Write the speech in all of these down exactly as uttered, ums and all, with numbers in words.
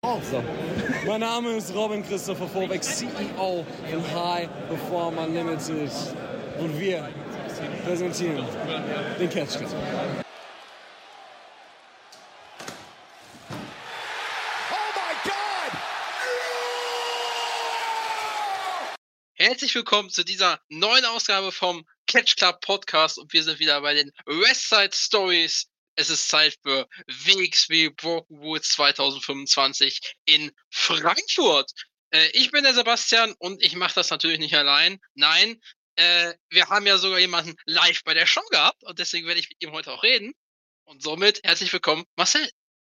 So. Mein Name ist Robin Christopher Vorbeck, C E O von High Performer Limited. Und wir präsentieren den Catch Club. Herzlich willkommen zu dieser neuen Ausgabe vom Catch Club Podcast und wir sind wieder bei den Westside Stories. Es ist Zeit für W X W Broken Woods zwanzig fünfundzwanzig in Frankfurt. Äh, ich bin der Sebastian und ich mache das natürlich nicht allein. Nein, äh, wir haben ja sogar jemanden live bei der Show gehabt und deswegen werde ich mit ihm heute auch reden. Und somit herzlich willkommen, Marcel.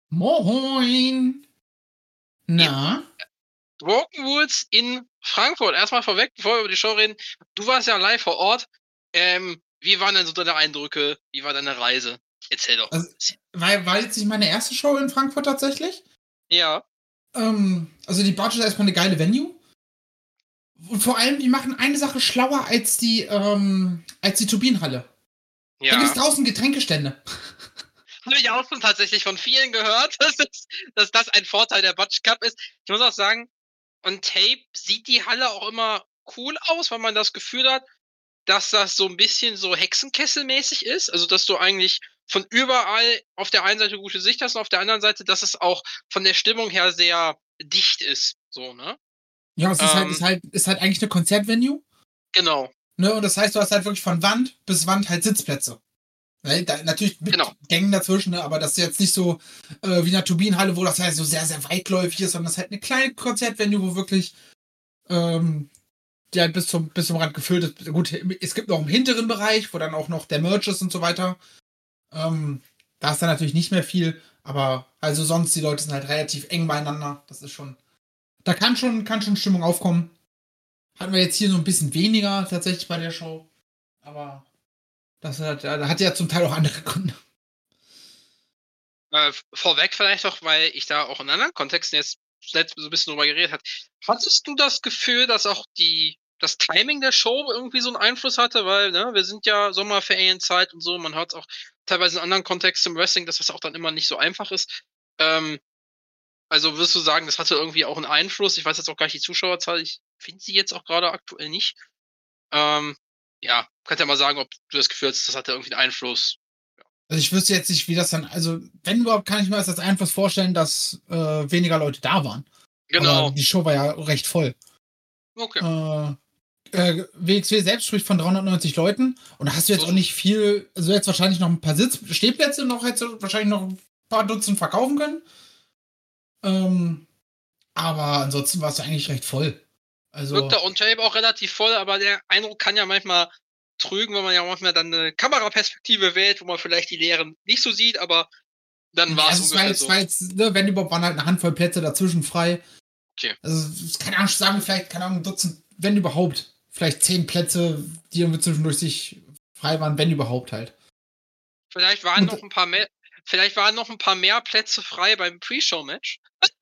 Moin! Na? Broken Woods in Frankfurt. Erstmal vorweg, bevor wir über die Show reden. Du warst ja live vor Ort. Ähm, wie waren denn so deine Eindrücke? Wie war deine Reise? Erzähl doch. Also, war, war jetzt nicht meine erste Show in Frankfurt tatsächlich? Ja. Ähm, also die Barge ist erstmal eine geile Venue. Und vor allem, die machen eine Sache schlauer als die, ähm, als die Turbinenhalle. Ja. Da gibt es draußen Getränkestände. Habe ich auch schon tatsächlich von vielen gehört, dass, es, dass das ein Vorteil der Butch Cup ist. Ich muss auch sagen, on Tape sieht die Halle auch immer cool aus, weil man das Gefühl hat, dass das so ein bisschen so Hexenkesselmäßig ist. Also, dass du eigentlich von überall auf der einen Seite gute Sicht hast und auf der anderen Seite, dass es auch von der Stimmung her sehr dicht ist. So, ne? Ja, es ist, Ähm, halt, ist, halt, ist halt eigentlich eine Konzertvenue. Genau. Ne? Und das heißt, du hast halt wirklich von Wand bis Wand halt Sitzplätze. Ne? Da, natürlich mit Genau. Gängen dazwischen, ne? Aber das ist jetzt nicht so äh, wie in der Turbinenhalle, wo das halt so sehr, sehr weitläufig ist, sondern das ist halt eine kleine Konzertvenue, wo wirklich ähm, die halt bis zum, bis zum Rand gefüllt ist. Gut, es gibt noch einen hinteren Bereich, wo dann auch noch der Merch ist und so weiter. Ähm, da ist dann natürlich nicht mehr viel, aber also sonst, die Leute sind halt relativ eng beieinander. Das ist schon, da kann schon, kann schon Stimmung aufkommen. Hatten wir jetzt hier so ein bisschen weniger tatsächlich bei der Show, aber das hat, da hat ja zum Teil auch andere Gründe. Äh, vorweg vielleicht auch, weil ich da auch in anderen Kontexten jetzt zuletzt so ein bisschen drüber geredet habe. Hattest du das Gefühl, dass auch die das Timing der Show irgendwie so einen Einfluss hatte? Weil, ne, wir sind ja Sommerferienzeit und so, man hat auch teilweise in anderen Kontexten im Wrestling, dass das auch dann immer nicht so einfach ist. Ähm, also würdest du sagen, das hatte irgendwie auch einen Einfluss? Ich weiß jetzt auch gar nicht die Zuschauerzahl, ich finde sie jetzt auch gerade aktuell nicht. Ähm, ja, kannst ja mal sagen, ob du das Gefühl hast, das hatte irgendwie einen Einfluss. Also ich wüsste jetzt nicht, wie das dann, also wenn überhaupt, kann ich mir das als Einfluss vorstellen, dass äh, weniger Leute da waren. Genau. Aber die Show war ja recht voll. Okay. Äh, äh, W X W selbst spricht von dreihundertneunzig Leuten und da hast du jetzt So. auch nicht viel, also jetzt wahrscheinlich noch ein paar Sitz Stehplätze noch, hättest du wahrscheinlich noch ein paar Dutzend verkaufen können. Ähm, aber ansonsten war es eigentlich recht voll. Also, Wirkt der On-Tape auch relativ voll, aber der Eindruck kann ja manchmal trügen, wenn man ja manchmal dann eine Kameraperspektive wählt, wo man vielleicht die Leeren nicht so sieht, aber dann war es also es war ungefähr jetzt, so. war jetzt, ne, wenn überhaupt, waren halt eine Handvoll Plätze dazwischen frei. Okay. Also, keine Ahnung, sagen, vielleicht, keine Ahnung, ein Dutzend, wenn überhaupt. Vielleicht zehn Plätze, die irgendwie zwischendurch sich frei waren, wenn überhaupt halt. Vielleicht waren Und- noch ein paar mehr, vielleicht waren noch ein paar mehr Plätze frei beim Pre-Show-Match.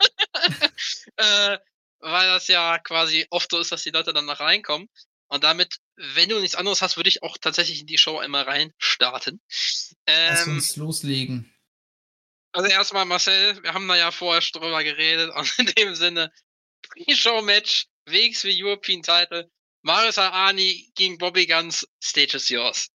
äh, weil das ja quasi oft so ist, dass die Leute dann noch reinkommen. Und damit, wenn du nichts anderes hast, würde ich auch tatsächlich in die Show einmal rein starten. Lass Ähm, uns loslegen. also erstmal Marcel, wir haben da ja vorher schon drüber geredet und in dem Sinne Pre-Show-Match, W X W European Title, Marius Al-Ani gegen Bobby Guns, Stage is yours.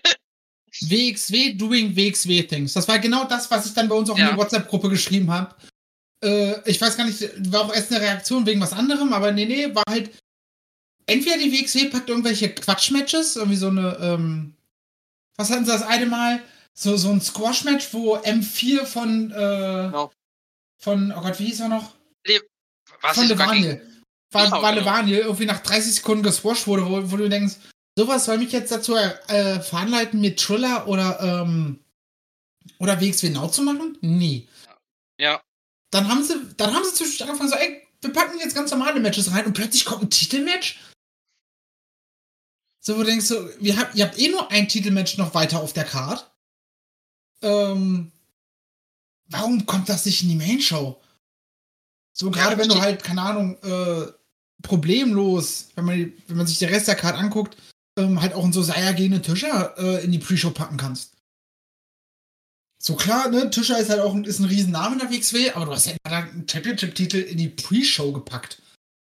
W X W doing W X W-Things. Das war genau das, was ich dann bei uns auch Ja. in die WhatsApp-Gruppe geschrieben habe. Äh, ich weiß gar nicht, war auch erst eine Reaktion wegen was anderem, aber nee, nee, war halt entweder die W X W packt irgendwelche Quatsch-Matches, irgendwie so eine, ähm, was hatten sie das eine Mal? So, so ein Squash-Match, wo M vier von, äh, Genau. von, oh Gott, wie hieß er noch? Was von ich sogar gegen- Levaniel. War, Genau, war genau. Levaniel irgendwie nach dreißig Sekunden gesquasht wurde, wo, wo du denkst, sowas soll mich jetzt dazu äh, veranleiten, mir Triller oder, ähm, oder W X W Now zu machen? Nie. Ja. Dann haben sie, dann haben sie zwischendurch angefangen so, ey, wir packen jetzt ganz normale Matches rein und plötzlich kommt ein Titelmatch. So, wo du denkst so, wir hab, ihr habt eh nur ein Titelmatch noch weiter auf der Card. Ähm, warum kommt das nicht in die Main-Show? So, gerade Ja, wenn du ich- halt, keine Ahnung, äh, problemlos, wenn man, wenn man sich den Rest der Card anguckt, ähm, halt auch in so Saya gegen den Tischer äh, in die Pre-Show packen kannst. So klar, ne, Tischer ist halt auch ein, ist ein Riesenname in der W X W, aber du hast ja einen Championship-Titel in die Pre-Show gepackt.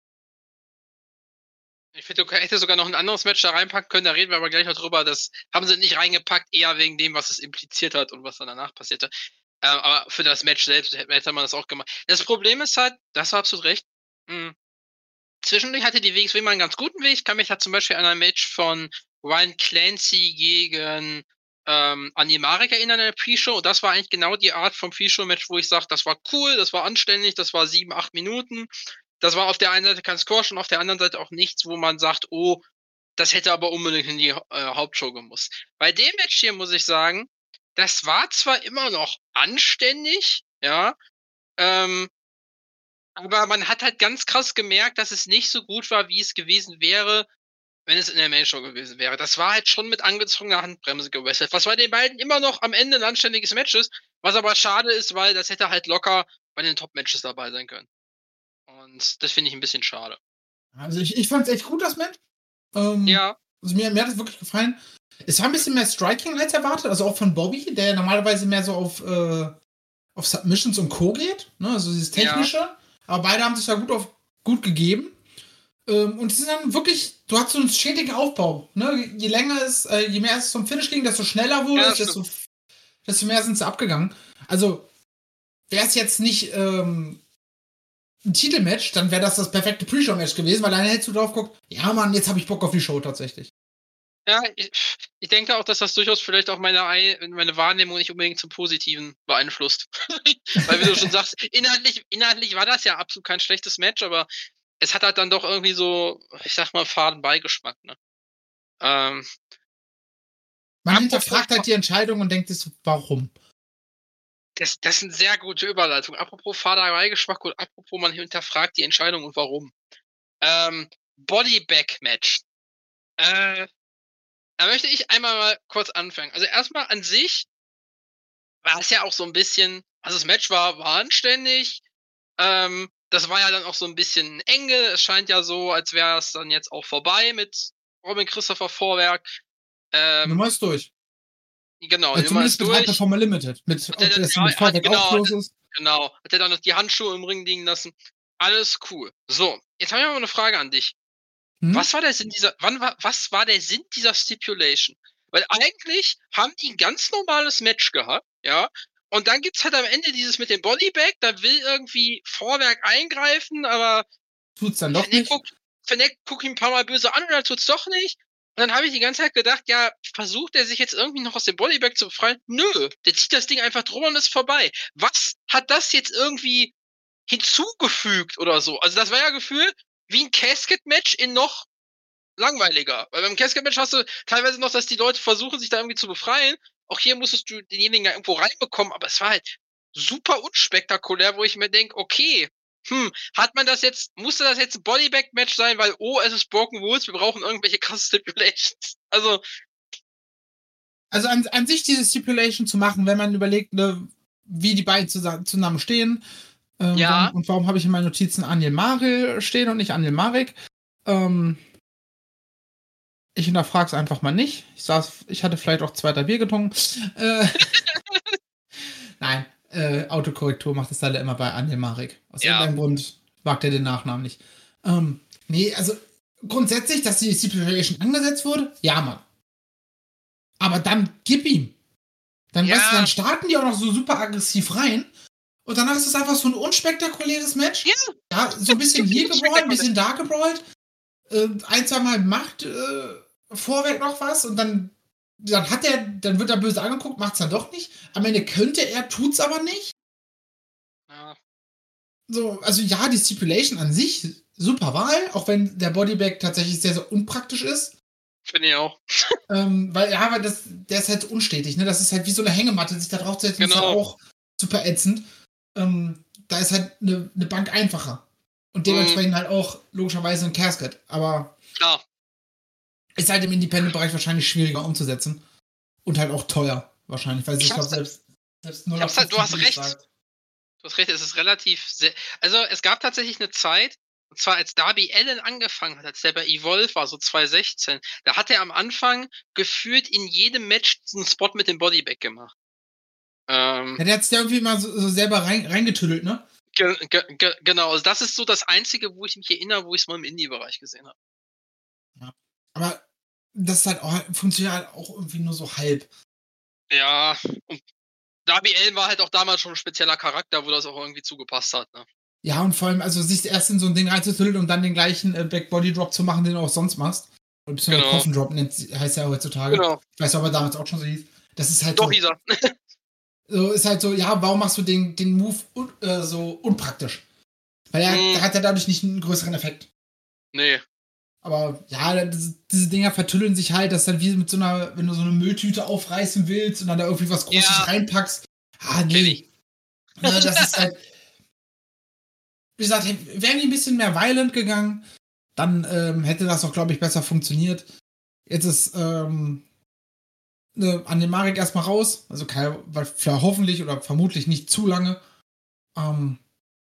Ich finde, du hättest sogar noch ein anderes Match da reinpacken können, da reden wir aber gleich noch drüber. Das haben sie nicht reingepackt, eher wegen dem, was es impliziert hat und was dann danach passierte. Ähm, aber für das Match selbst hätte man das auch gemacht. Das Problem ist halt, das war absolut recht, mh, zwischendurch hatte die W X W mal einen ganz guten Weg. Ich kann mich da zum Beispiel an ein Match von Ryan Clancy gegen ähm, Anil Marek erinnern in der Pre-Show. Und das war eigentlich genau die Art vom Pre-Show-Match, wo ich sage, das war cool, das war anständig, das war sieben, acht Minuten. Das war auf der einen Seite kein Squash und auf der anderen Seite auch nichts, wo man sagt, oh, das hätte aber unbedingt in die äh, Hauptshow gemusst. Bei dem Match hier muss ich sagen, das war zwar immer noch anständig, ja, ähm, aber man hat halt ganz krass gemerkt, dass es nicht so gut war, wie es gewesen wäre, wenn es in der Main-Show gewesen wäre. Das war halt schon mit angezogener Handbremse gewesselt. Was bei den beiden immer noch am Ende ein anständiges Match ist, was aber schade ist, weil das hätte halt locker bei den Top-Matches dabei sein können. Und das finde ich ein bisschen schade. Also ich, ich fand es echt gut, das Match. Ähm, Ja. Also mir, mir hat es wirklich gefallen. Es war ein bisschen mehr Striking als erwartet, also auch von Bobby, der normalerweise mehr so auf, äh, auf Submissions und Co. geht, ne? Also dieses Technische. Ja. Aber beide haben sich da gut auf gut gegeben. Ähm, und es ist dann wirklich, du hast so einen stetigen Aufbau. Ne? Je länger es, äh, je mehr es zum Finish ging, desto schneller wurde es, desto, desto mehr sind sie abgegangen. Also wäre es jetzt nicht ähm, ein Titelmatch, dann wäre das das perfekte Pre-Show-Match gewesen, weil dann hättest du drauf geguckt, ja Mann, jetzt habe ich Bock auf die Show tatsächlich. Ja, ich, ich denke auch, dass das durchaus vielleicht auch meine, meine Wahrnehmung nicht unbedingt zum Positiven beeinflusst. Weil, wie du schon sagst, inhaltlich, inhaltlich war das ja absolut kein schlechtes Match, aber es hat halt dann doch irgendwie so, ich sag mal, faden Beigeschmack, ne? Ähm, Man hinterfragt halt die Entscheidung und denkt sich, warum? Das, das ist eine sehr gute Überleitung. Apropos fader Beigeschmack und apropos man hinterfragt die Entscheidung und warum. Ähm, Bodyback-Match. Äh, Da möchte ich einmal mal kurz anfangen. Also erstmal an sich war es ja auch so ein bisschen, also das Match war, war anständig. Ähm, das war ja dann auch so ein bisschen enge. Es scheint ja so, als wäre es dann jetzt auch vorbei mit Robin Christopher Vorwerk. Ähm, Nummer ist durch. Genau, ja, zumindest mit High Performer Limited. Mit, ob dann, das ja, mit Vorwerk genau, auch los ist. Genau. Hat er dann noch die Handschuhe im Ring liegen lassen. Alles cool. So, jetzt habe ich mal eine Frage an dich. Hm? Was war der Sinn dieser, wann war, was war der Sinn dieser Stipulation? Weil eigentlich haben die ein ganz normales Match gehabt, ja. Und dann gibt's halt am Ende dieses mit dem Bodybag, da will irgendwie Vorwerk eingreifen, aber tut's dann doch nicht. Guckt, Fennec guckt ihn ein paar Mal böse an und dann tut's doch nicht. Und dann habe ich die ganze Zeit gedacht, ja, versucht er sich jetzt irgendwie noch aus dem Bodybag zu befreien? Nö, der zieht das Ding einfach drüber und ist vorbei. Was hat das jetzt irgendwie hinzugefügt oder so? Also das war ja gefühlt wie ein Casket-Match in noch langweiliger. Weil beim Casket-Match hast du teilweise noch, dass die Leute versuchen, sich da irgendwie zu befreien. Auch hier musstest du denjenigen ja irgendwo reinbekommen, aber es war halt super unspektakulär, wo ich mir denke, okay, hm, hat man das jetzt, musste das jetzt ein Bodybag-Match sein, weil, oh, es ist Broken Rules, wir brauchen irgendwelche krassen Stipulations. Also. Also an, an sich diese Stipulation zu machen, wenn man überlegt, ne, wie die beiden zusammen, zusammen stehen. Ähm, ja. Warum, und warum habe ich in meinen Notizen Anil Marek stehen und nicht Anil Marek? Ähm, ich hinterfrage es einfach mal nicht. Ich saß, ich hatte vielleicht auch zwei, drei Bier getrunken. Äh, Nein, äh, Autokorrektur macht es leider immer bei Anil Marek. Aus ja. irgendeinem Grund mag der den Nachnamen nicht. Ähm, nee, also grundsätzlich, dass die Stipulation angesetzt wurde, ja, Mann. Aber dann gib ihm. Dann, ja. weißt du, dann starten die auch noch so super aggressiv rein. Und danach ist es einfach so ein unspektakuläres Match. Ja, ja so ein bisschen hier gebrawlt, ein bisschen da gebrawlt. Äh, ein, zwei Mal macht äh, Vorwerk noch was und dann, dann hat er, dann wird er böse angeguckt, macht's dann doch nicht. Am Ende könnte er, tut's aber nicht. Ja. So, also ja, die Stipulation an sich, super Wahl, auch wenn der Bodybag tatsächlich sehr, sehr unpraktisch ist. Finde ich auch. ähm, weil, ja, weil das, der ist halt unstetig, ne? Das ist halt wie so eine Hängematte, sich da drauf zu setzen, genau. Ist halt auch super ätzend. Ähm, da ist halt eine, eine Bank einfacher. Und dementsprechend mm. halt auch logischerweise ein Casket. Aber klar. Ist halt im Independent-Bereich wahrscheinlich schwieriger umzusetzen. Und halt auch teuer, wahrscheinlich. Weil ich, ich glaube, selbst, selbst null halt, du hast recht. Sagt. Du hast recht, es ist relativ sehr. Also, es gab tatsächlich eine Zeit, und zwar als Darby Allin angefangen hat, als der bei Evolve war, so zwanzig sechzehn, da hat er am Anfang gefühlt in jedem Match einen Spot mit dem Bodybag gemacht. Ähm, Ja, der hat sich da irgendwie mal so, so selber rein, reingetüdelt, ne? ge, ge, ge, genau, also das ist so das Einzige, wo ich mich erinnere, wo ich es mal im Indie-Bereich gesehen habe. Ja. Aber das ist halt auch, funktioniert halt auch irgendwie nur so halb. Ja, und Darby Allin war halt auch damals schon ein spezieller Charakter, wo das auch irgendwie zugepasst hat, ne? Ja, und vor allem, also sich erst in so ein Ding reinzutüdeln und dann den gleichen äh, Back-Body-Drop zu machen, den du auch sonst machst. Oder beziehungsweise Genau. Coffin-Drop nennt, heißt ja heutzutage. Genau. Ich weiß aber damals auch schon so hieß. Das ist halt Doch, so. hieß er. So ist halt so, ja, warum machst du den, den Move un, äh, so unpraktisch? Weil er Mm. hat ja dadurch nicht einen größeren Effekt. Nee. Aber ja, das, diese Dinger vertüddeln sich halt, das ist dann wie mit so einer, wenn du so eine Mülltüte aufreißen willst und dann da irgendwie was Großes Ja. reinpackst. Ah, Kenn nee. ich. Ne, das ist halt. Wie gesagt, wären die ein bisschen mehr violent gegangen, dann ähm, hätte das auch, glaube ich, besser funktioniert. Jetzt ist ähm, ne, an den Marek erstmal raus, also kein, weil für hoffentlich oder vermutlich nicht zu lange. Ähm,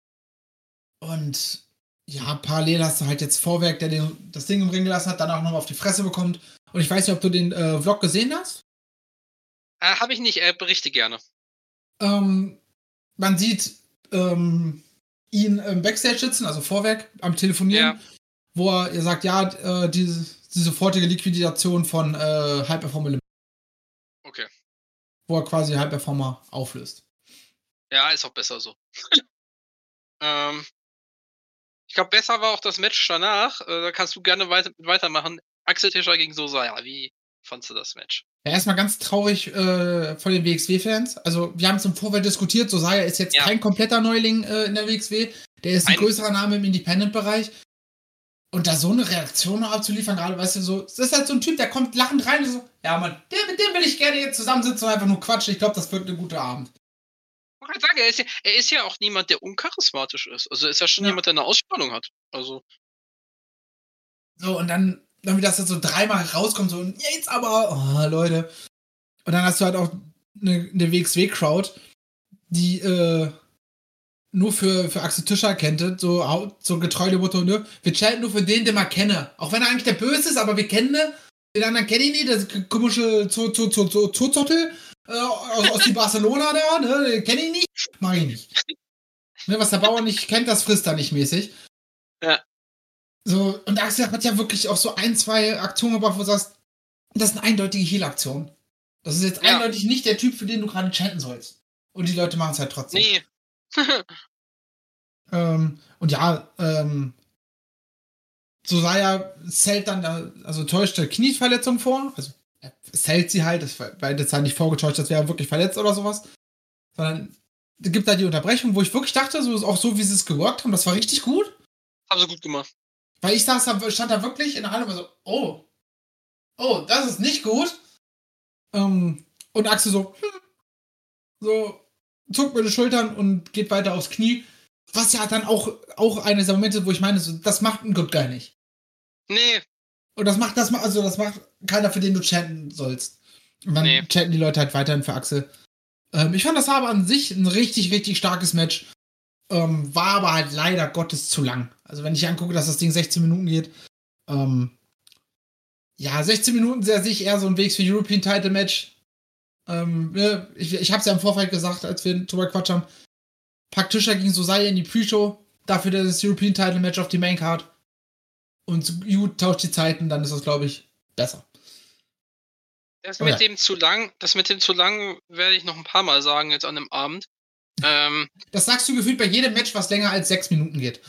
und ja, parallel hast du halt jetzt Vorwerk, der den, das Ding im Ring gelassen hat, dann auch noch auf die Fresse bekommt. Und ich weiß nicht, ob du den äh, Vlog gesehen hast. Äh, Habe ich nicht, äh, berichte gerne. Ähm, man sieht ähm, ihn im Backstage sitzen, also Vorwerk, am Telefonieren, Ja. wo er ihr sagt, ja, äh, diese, die sofortige Liquidation von äh, High Performer Limit. Okay. Wo er quasi High Performer auflöst. Ja, ist auch besser so. ähm, ich glaube, besser war auch das Match danach. Äh, da kannst du gerne weiter, weitermachen. Axel Tischer gegen Sosaya. Wie fandst du das Match? Ja, erstmal ganz traurig äh, von den W X W-Fans. Also, wir haben es im Vorfeld diskutiert. Sosaya ist jetzt Ja. kein kompletter Neuling äh, in der W X W. Der ist ein, ein größerer Name im Independent-Bereich. Und da so eine Reaktion noch abzuliefern, gerade, weißt du, so, das ist halt so ein Typ, der kommt lachend rein und so, ja, Mann, der, mit dem will ich gerne jetzt zusammensitzen und einfach nur quatschen. Ich glaube, das wird ein guter Abend. Ich wollte sagen, er ist, ja, er ist ja auch niemand, der uncharismatisch ist. Also ist ja schon ja. jemand, der eine Ausstrahlung hat. Also. So, und dann, dann wie das so dreimal rauskommt, so, jetzt aber, oh, Leute. Und dann hast du halt auch eine, eine W X W-Crowd, die, äh, nur für, für Axel Tischer kennt, so, so getreu dem Motto, ne? Wir chanten nur für den, den wir kennen. Auch wenn er eigentlich der Böse ist, aber wir kennen ihn. Den anderen kenne ich nicht, das komische Zozottel äh, aus, aus die Barcelona da, ne? Den kenne ich nicht, mach ich nicht. Ne, was der Bauer nicht kennt, das frisst er nicht mäßig. Ja. So, und Axel hat ja wirklich auch so ein, zwei Aktionen gebracht, wo du sagst, das ist eine eindeutige Heal-Aktion. Das ist jetzt ja. eindeutig nicht der Typ, für den du gerade chanten sollst. Und die Leute machen es halt trotzdem. Nee. ähm, und ja, ähm, Sosaya zählt dann, da, also täuscht eine Knieverletzung vor. Also er zählt sie halt, das war jetzt halt nicht vorgetäuscht, das wäre wirklich verletzt oder sowas. Sondern es gibt da die Unterbrechung, wo ich wirklich dachte, so auch so, wie sie es geworkt haben, das war richtig gut. Haben sie gut gemacht. Weil ich saß da, stand da wirklich in der Halle und war so, oh, oh, das ist nicht gut. Ähm, und Axel so, hm, so, zuckt mir die Schultern und geht weiter aufs Knie. Was ja dann auch, auch eines der Momente, wo ich meine, so, das macht ein Good Guy nicht. Nee. Und das macht, das also das macht keiner, für den du chanten sollst. Und dann nee. chanten die Leute halt weiterhin für Axel. Ähm, ich fand das aber an sich ein richtig, richtig starkes Match. Ähm, war aber halt leider Gottes zu lang. Also wenn ich angucke, dass das Ding sechzehn Minuten geht, ähm, ja, sechzehn Minuten sehe ich eher so ein Weg für European Title Match. Ähm, ich ich habe es ja im Vorfeld gesagt, als wir drüber Quatsch haben. Pack Tischer gegen Sosaya in die Pre-Show, dafür das European Title Match auf die Maincard. Und You tauscht die Zeiten, dann ist das, glaube ich, besser. Das mit oh, ja. dem zu lang, das mit dem zu lang werde ich noch ein paar Mal sagen jetzt an dem Abend. ähm, das sagst du gefühlt bei jedem Match, was länger als sechs Minuten geht.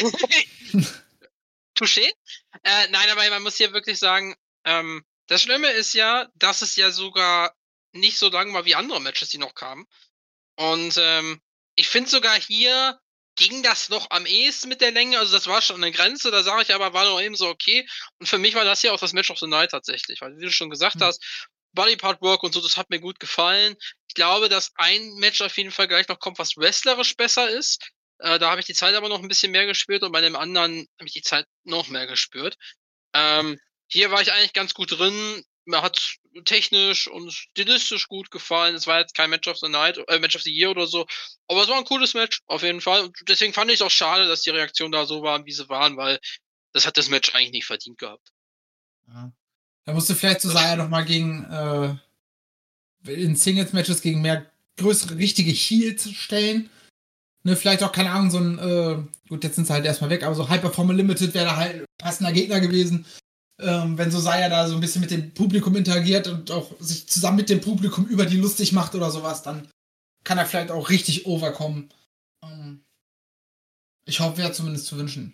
Touché? Äh, nein, aber man muss hier wirklich sagen, ähm, das Schlimme ist ja, dass es ja sogar nicht so lang war wie andere Matches, die noch kamen. Und ähm, ich finde sogar hier ging das noch am ehesten mit der Länge. Also das war schon eine Grenze, da sage ich aber, war noch eben so okay. Und für mich war das hier auch das Match of the Night tatsächlich. Weil wie du schon gesagt mhm. hast, Bodypart Work und so, das hat mir gut gefallen. Ich glaube, dass ein Match auf jeden Fall gleich noch kommt, was wrestlerisch besser ist. Äh, da habe ich die Zeit aber noch ein bisschen mehr gespürt und bei dem anderen habe ich die Zeit noch mehr gespürt. Ähm, hier war ich eigentlich ganz gut drin. Mir hat technisch und stilistisch gut gefallen. Es war jetzt kein Match of the Night, äh, Match of the Year oder so. Aber es war ein cooles Match, auf jeden Fall. Und deswegen fand ich es auch schade, dass die Reaktionen da so waren, wie sie waren, weil das hat das Match eigentlich nicht verdient gehabt. Ja. Da musst du vielleicht Sosaya noch mal gegen äh, in Singles-Matches gegen mehr größere, richtige Heels stellen. Ne, vielleicht auch, keine Ahnung, so ein, äh, gut, jetzt sind sie halt erstmal weg, aber so Hyper Formal Limited wäre da halt ein passender Gegner gewesen. Ähm, wenn so Saya da so ein bisschen mit dem Publikum interagiert und auch sich zusammen mit dem Publikum über die lustig macht oder sowas, dann kann er vielleicht auch richtig overkommen. Ähm, ich hoffe, wäre zumindest zu wünschen.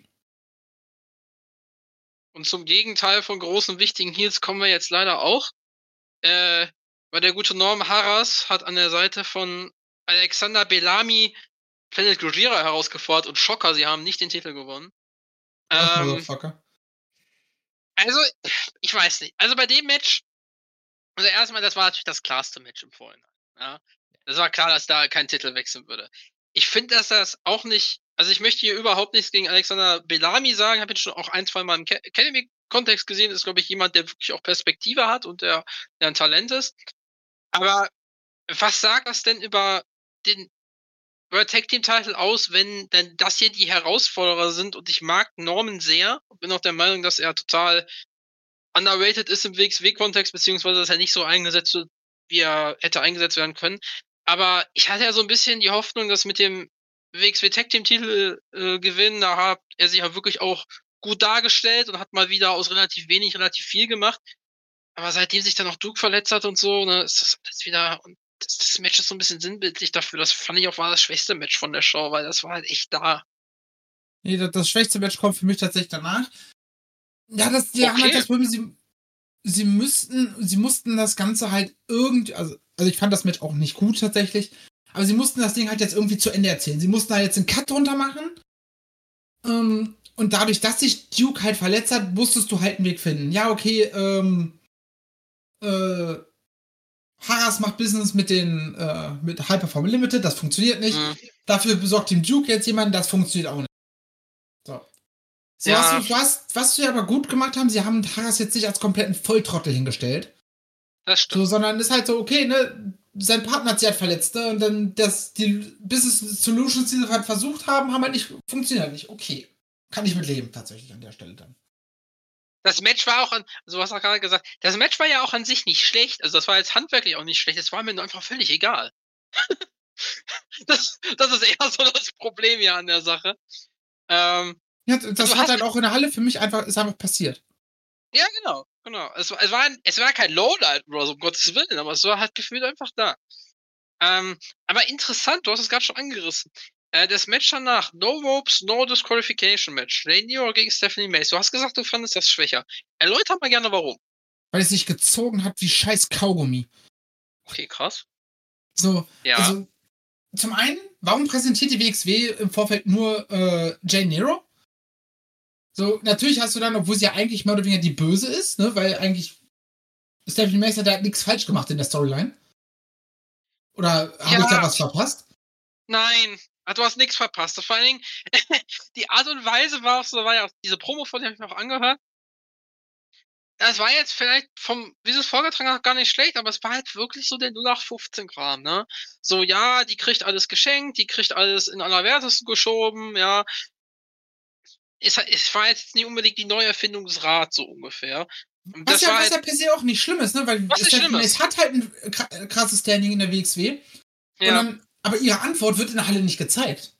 Und zum Gegenteil von großen, wichtigen Heels kommen wir jetzt leider auch. Äh, weil der gute Norm Harras hat an der Seite von Alexander Bellamy Planet Gojira herausgefordert und Schocker, sie haben nicht den Titel gewonnen. Ähm, also, ich weiß nicht. Also bei dem Match, also erstmal, das war natürlich das klarste Match im Vorhinein. Ja? Das war klar, dass da kein Titel wechseln würde. Ich finde, dass das auch nicht, also ich möchte hier überhaupt nichts gegen Alexander Bellamy sagen, habe ihn schon auch ein, zwei Mal im Academy-Kontext gesehen, ist, glaube ich, jemand, der wirklich auch Perspektive hat und der, der ein Talent ist. Aber was sagt das denn über den World Tag Team Title aus, wenn denn das hier die Herausforderer sind? Und ich mag Norman sehr und bin auch der Meinung, dass er total underrated ist im W X W-Kontext, beziehungsweise dass er nicht so eingesetzt wird, wie er hätte eingesetzt werden können. Aber ich hatte ja so ein bisschen die Hoffnung, dass mit dem W X W Tag Team Titel äh, gewinnen, da hat er sich ja wirklich auch gut dargestellt und hat mal wieder aus relativ wenig relativ viel gemacht. Aber seitdem sich dann auch Duke verletzt hat und so, ne, ist das alles wieder, und das, das Match ist so ein bisschen sinnbildlich dafür. Das fand ich auch war das schwächste Match von der Show, weil das war halt echt da. Nee, das, das schwächste Match kommt für mich tatsächlich danach. Ja, das, die Okay. haben halt das Problem, sie, sie müssten, sie mussten das Ganze halt irgendwie, also, also ich fand das Match auch nicht gut tatsächlich, aber sie mussten das Ding halt jetzt irgendwie zu Ende erzählen. Sie mussten da jetzt einen Cut drunter machen. Ähm, und dadurch, dass sich Duke halt verletzt hat, musstest du halt einen Weg finden. Ja, okay, ähm, äh, Harras macht Business mit den, äh, mit Hyperform Limited, das funktioniert nicht. Mhm. Dafür besorgt ihm Duke jetzt jemanden, das funktioniert auch nicht. So. So, Ja. was, was, was sie aber gut gemacht haben, sie haben Harras jetzt nicht als kompletten Volltrottel hingestellt. Das stimmt. So, sondern ist halt so, okay, ne, sein Partner hat sich halt verletzt, ne, und dann das, die Business Solutions, die sie halt versucht haben, haben halt nicht, funktioniert halt nicht. Okay. Kann ich mit leben, tatsächlich, an der Stelle dann. Das Match war auch an, also du hast auch gerade gesagt, das Match war ja auch an sich nicht schlecht, also das war jetzt handwerklich auch nicht schlecht, es war mir nur einfach völlig egal. das, das ist eher so das Problem ja an der Sache. Ähm, Ja, das hat halt auch in der Halle für mich einfach, ist einfach passiert. Ja, genau, genau. Es, es, war, es war kein Lowlight oder so, um Gottes Willen, aber es war halt gefühlt einfach da. Ähm, aber interessant, du hast es gerade schon angerissen. Äh, das Match danach, No Ropes, No Disqualification Match. Jay Nero gegen Stephanie Mace. Du hast gesagt, du fandest das schwächer. Erläuter mal gerne, warum. Weil es sich gezogen hat wie scheiß Kaugummi. Okay, krass. So, ja. Also, zum einen, warum präsentiert die W X W im Vorfeld nur äh, Jay Nero? So, natürlich hast du dann, obwohl sie ja eigentlich mehr oder weniger die Böse ist, ne, weil eigentlich Stephanie Mace hat da nichts falsch gemacht in der Storyline. Oder habe Ja. ich da was verpasst? Nein, du hast nichts verpasst. Vor allen Dingen, die Art und Weise war auch so, war ja auch diese Promo, von der habe ich mir auch angehört. Das war jetzt vielleicht vom, wie sie es vorgetragen hat, gar nicht schlecht, aber es war halt wirklich so der null acht fünfzehn Kram, ne? So, ja, die kriegt alles geschenkt, die kriegt alles in Allerwertesten geschoben, ja. Es, es war jetzt nicht unbedingt die Neuerfindung des Rats, so ungefähr. Und Was, das ja, war was halt, ja per se auch nicht schlimm ist, ne? Weil Was nicht Stephanie schlimm ist. Mace hat halt ein krasses Standing in der W X W. ja, Und dann, aber ihre Antwort wird in der Halle nicht gezeigt.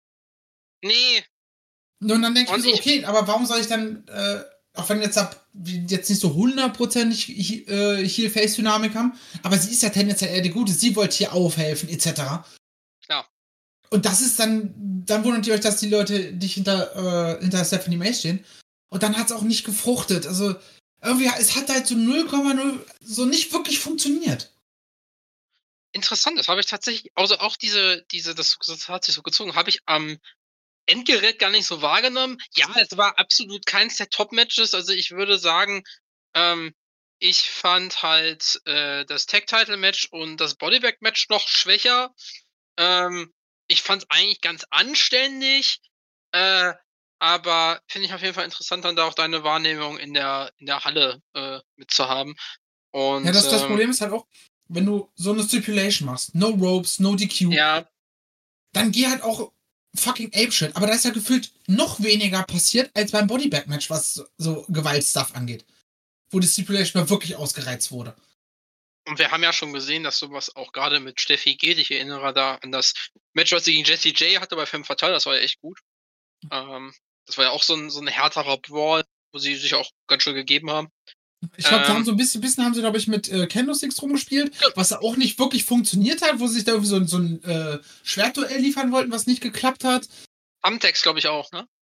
nee, Und dann denke ich Und mir so, ich- okay, aber warum soll ich dann, äh, auch wenn jetzt ab, jetzt nicht so hundertprozentig äh, Heel-Face-Dynamik haben, aber sie ist ja tendenziell eher die Gute, sie wollte hier aufhelfen, et cetera. Klar. Und das ist dann, dann wundert ihr euch, dass die Leute nicht hinter, äh, hinter Stephanie Mace stehen. Und dann hat es auch nicht gefruchtet. Also, irgendwie, es hat halt so null Komma null so nicht wirklich funktioniert. Interessant, das habe ich tatsächlich, also auch diese, diese, das, das hat sich so gezogen, habe ich am Endgerät gar nicht so wahrgenommen. Ja, es war absolut keins der Top-Matches, also ich würde sagen, ähm, ich fand halt äh, das Tag-Title-Match und das Bodybag-Match noch schwächer. Ähm, ich fand es eigentlich ganz anständig, äh, aber finde ich auf jeden Fall interessant, dann da auch deine Wahrnehmung in der, in der Halle äh, mitzuhaben. Und, Ja, das, das ähm, Problem ist halt auch, wenn du so eine Stipulation machst, no ropes, no D Q, ja, dann geh halt auch fucking apeshit. Aber da ist ja gefühlt noch weniger passiert als beim Bodybag-Match, was so, so Gewaltstuff angeht. Wo die Stipulation mal wirklich ausgereizt wurde. Und wir haben ja schon gesehen, dass sowas auch gerade mit Steffi geht. Ich erinnere da an das Match, was sie gegen Jessie J hatte bei Femme Fatale. Das war ja echt gut. Ähm, das war ja auch so ein, so ein härterer Brawl, wo sie sich auch ganz schön gegeben haben. Ich glaube, Ähm, da haben so ein bisschen, bisschen haben sie, glaube ich, mit äh, Candlesticks rumgespielt, Ja. was auch nicht wirklich funktioniert hat, wo sie sich da irgendwie so, so ein äh, Schwertduell liefern wollten, was nicht geklappt hat. Amtex, glaube ich, auch, ne?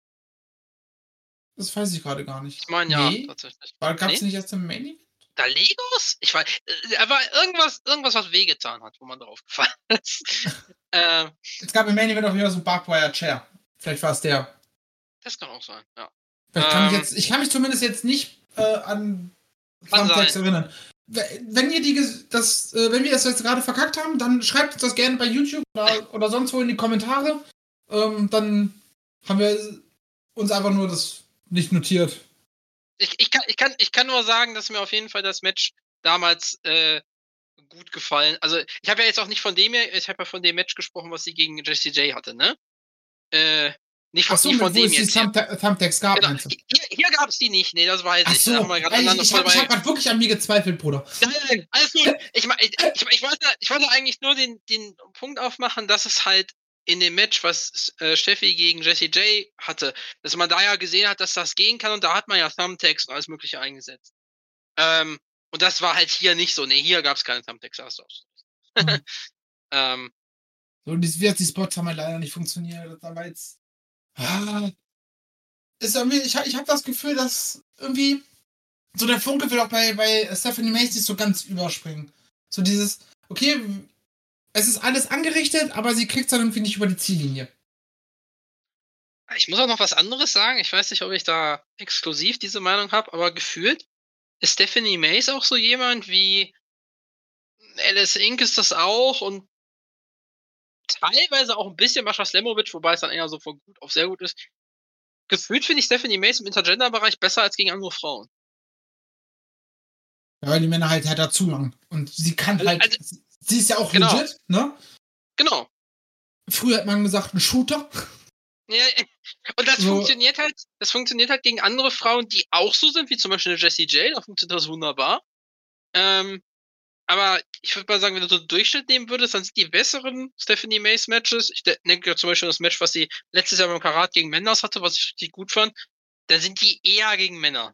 Das weiß ich gerade gar nicht. Ich meine, ja, Nee. tatsächlich. Gab es Nee? nicht erst im Main Event? Da Legos? Ich weiß, äh, aber irgendwas, irgendwas, was wehgetan hat, wo man drauf gefallen ist. äh, Es gab im Main Event auch wieder so ein Barbwire Chair. Vielleicht war es der. das kann auch sein, ja. Vielleicht kann ich Ähm, jetzt, ich kann mich zumindest jetzt nicht äh, an Kann Thumbtacks sein. erinnern. Wenn ihr die ges- das, äh, wenn wir das jetzt gerade verkackt haben, dann schreibt uns das gerne bei YouTube oder, oder sonst wo in die Kommentare. Ähm, dann haben wir uns einfach nur das nicht notiert. Ich, ich, kann, ich, kann, ich kann nur sagen, dass mir auf jeden Fall das Match damals äh, gut gefallen. Also ich habe ja jetzt auch nicht von dem her, ich habe ja von dem Match gesprochen, was sie gegen Jessie J hatte, ne? Äh, nicht von, Achso, nicht mit von wo dem es die jetzt. hier. Thumbta- Thumbtacks gab, Genau. meinst du? Hier, hier gab es die nicht, nee, das weiß ich. Achso, Da haben wir gerade ey, aneinander ich, ich habe vorbei. hab gerade wirklich an mir gezweifelt, Bruder. Nein, nein, alles gut. Ich, ma- ich, ich, ich, wollte, ich wollte eigentlich nur den, den Punkt aufmachen, dass es halt in dem Match, was äh, Steffi gegen Jessie J hatte, dass man da ja gesehen hat, dass das gehen kann und da hat man ja Thumbtacks und alles Mögliche eingesetzt. Ähm, und das war halt hier nicht so. Nee, hier gab es keine Thumbtacks, hast du auch. Mhm. ähm, So, die, wie- die Spots haben halt leider nicht funktioniert. Da war jetzt. Ah, ist irgendwie, ich, ich habe das Gefühl, dass irgendwie so der Funke will auch bei, bei Stephanie Macy so ganz überspringen. So dieses, okay, es ist alles angerichtet, aber sie kriegt es dann irgendwie nicht über die Ziellinie. ich muss auch noch was anderes sagen. Ich weiß nicht, ob ich da exklusiv diese Meinung habe, aber gefühlt ist Stephanie Mace auch so jemand wie Alice Inc. ist das auch und teilweise auch ein bisschen Mascha Slemovic, wobei es dann eher so von gut auf sehr gut ist. Gefühlt finde ich Stephanie Mace im Intergender-Bereich besser als gegen andere Frauen. Ja, weil die Männer halt halt dazu lang. Und sie kann Also- halt. also- sie ist ja auch Genau. legit, ne? Genau. Früher hat man gesagt, ein Shooter. Ja, und das So. funktioniert halt, das funktioniert halt gegen andere Frauen, die auch so sind, wie zum Beispiel eine Jessie J, da funktioniert das wunderbar. Ähm, aber ich würde mal sagen, wenn du so einen Durchschnitt nehmen würdest, dann sind die besseren Stephanie Mace Matches. Ich de- denke zum Beispiel an das Match, was sie letztes Jahr beim Karat gegen Menders hatte, was ich richtig gut fand. Da sind die eher gegen Männer.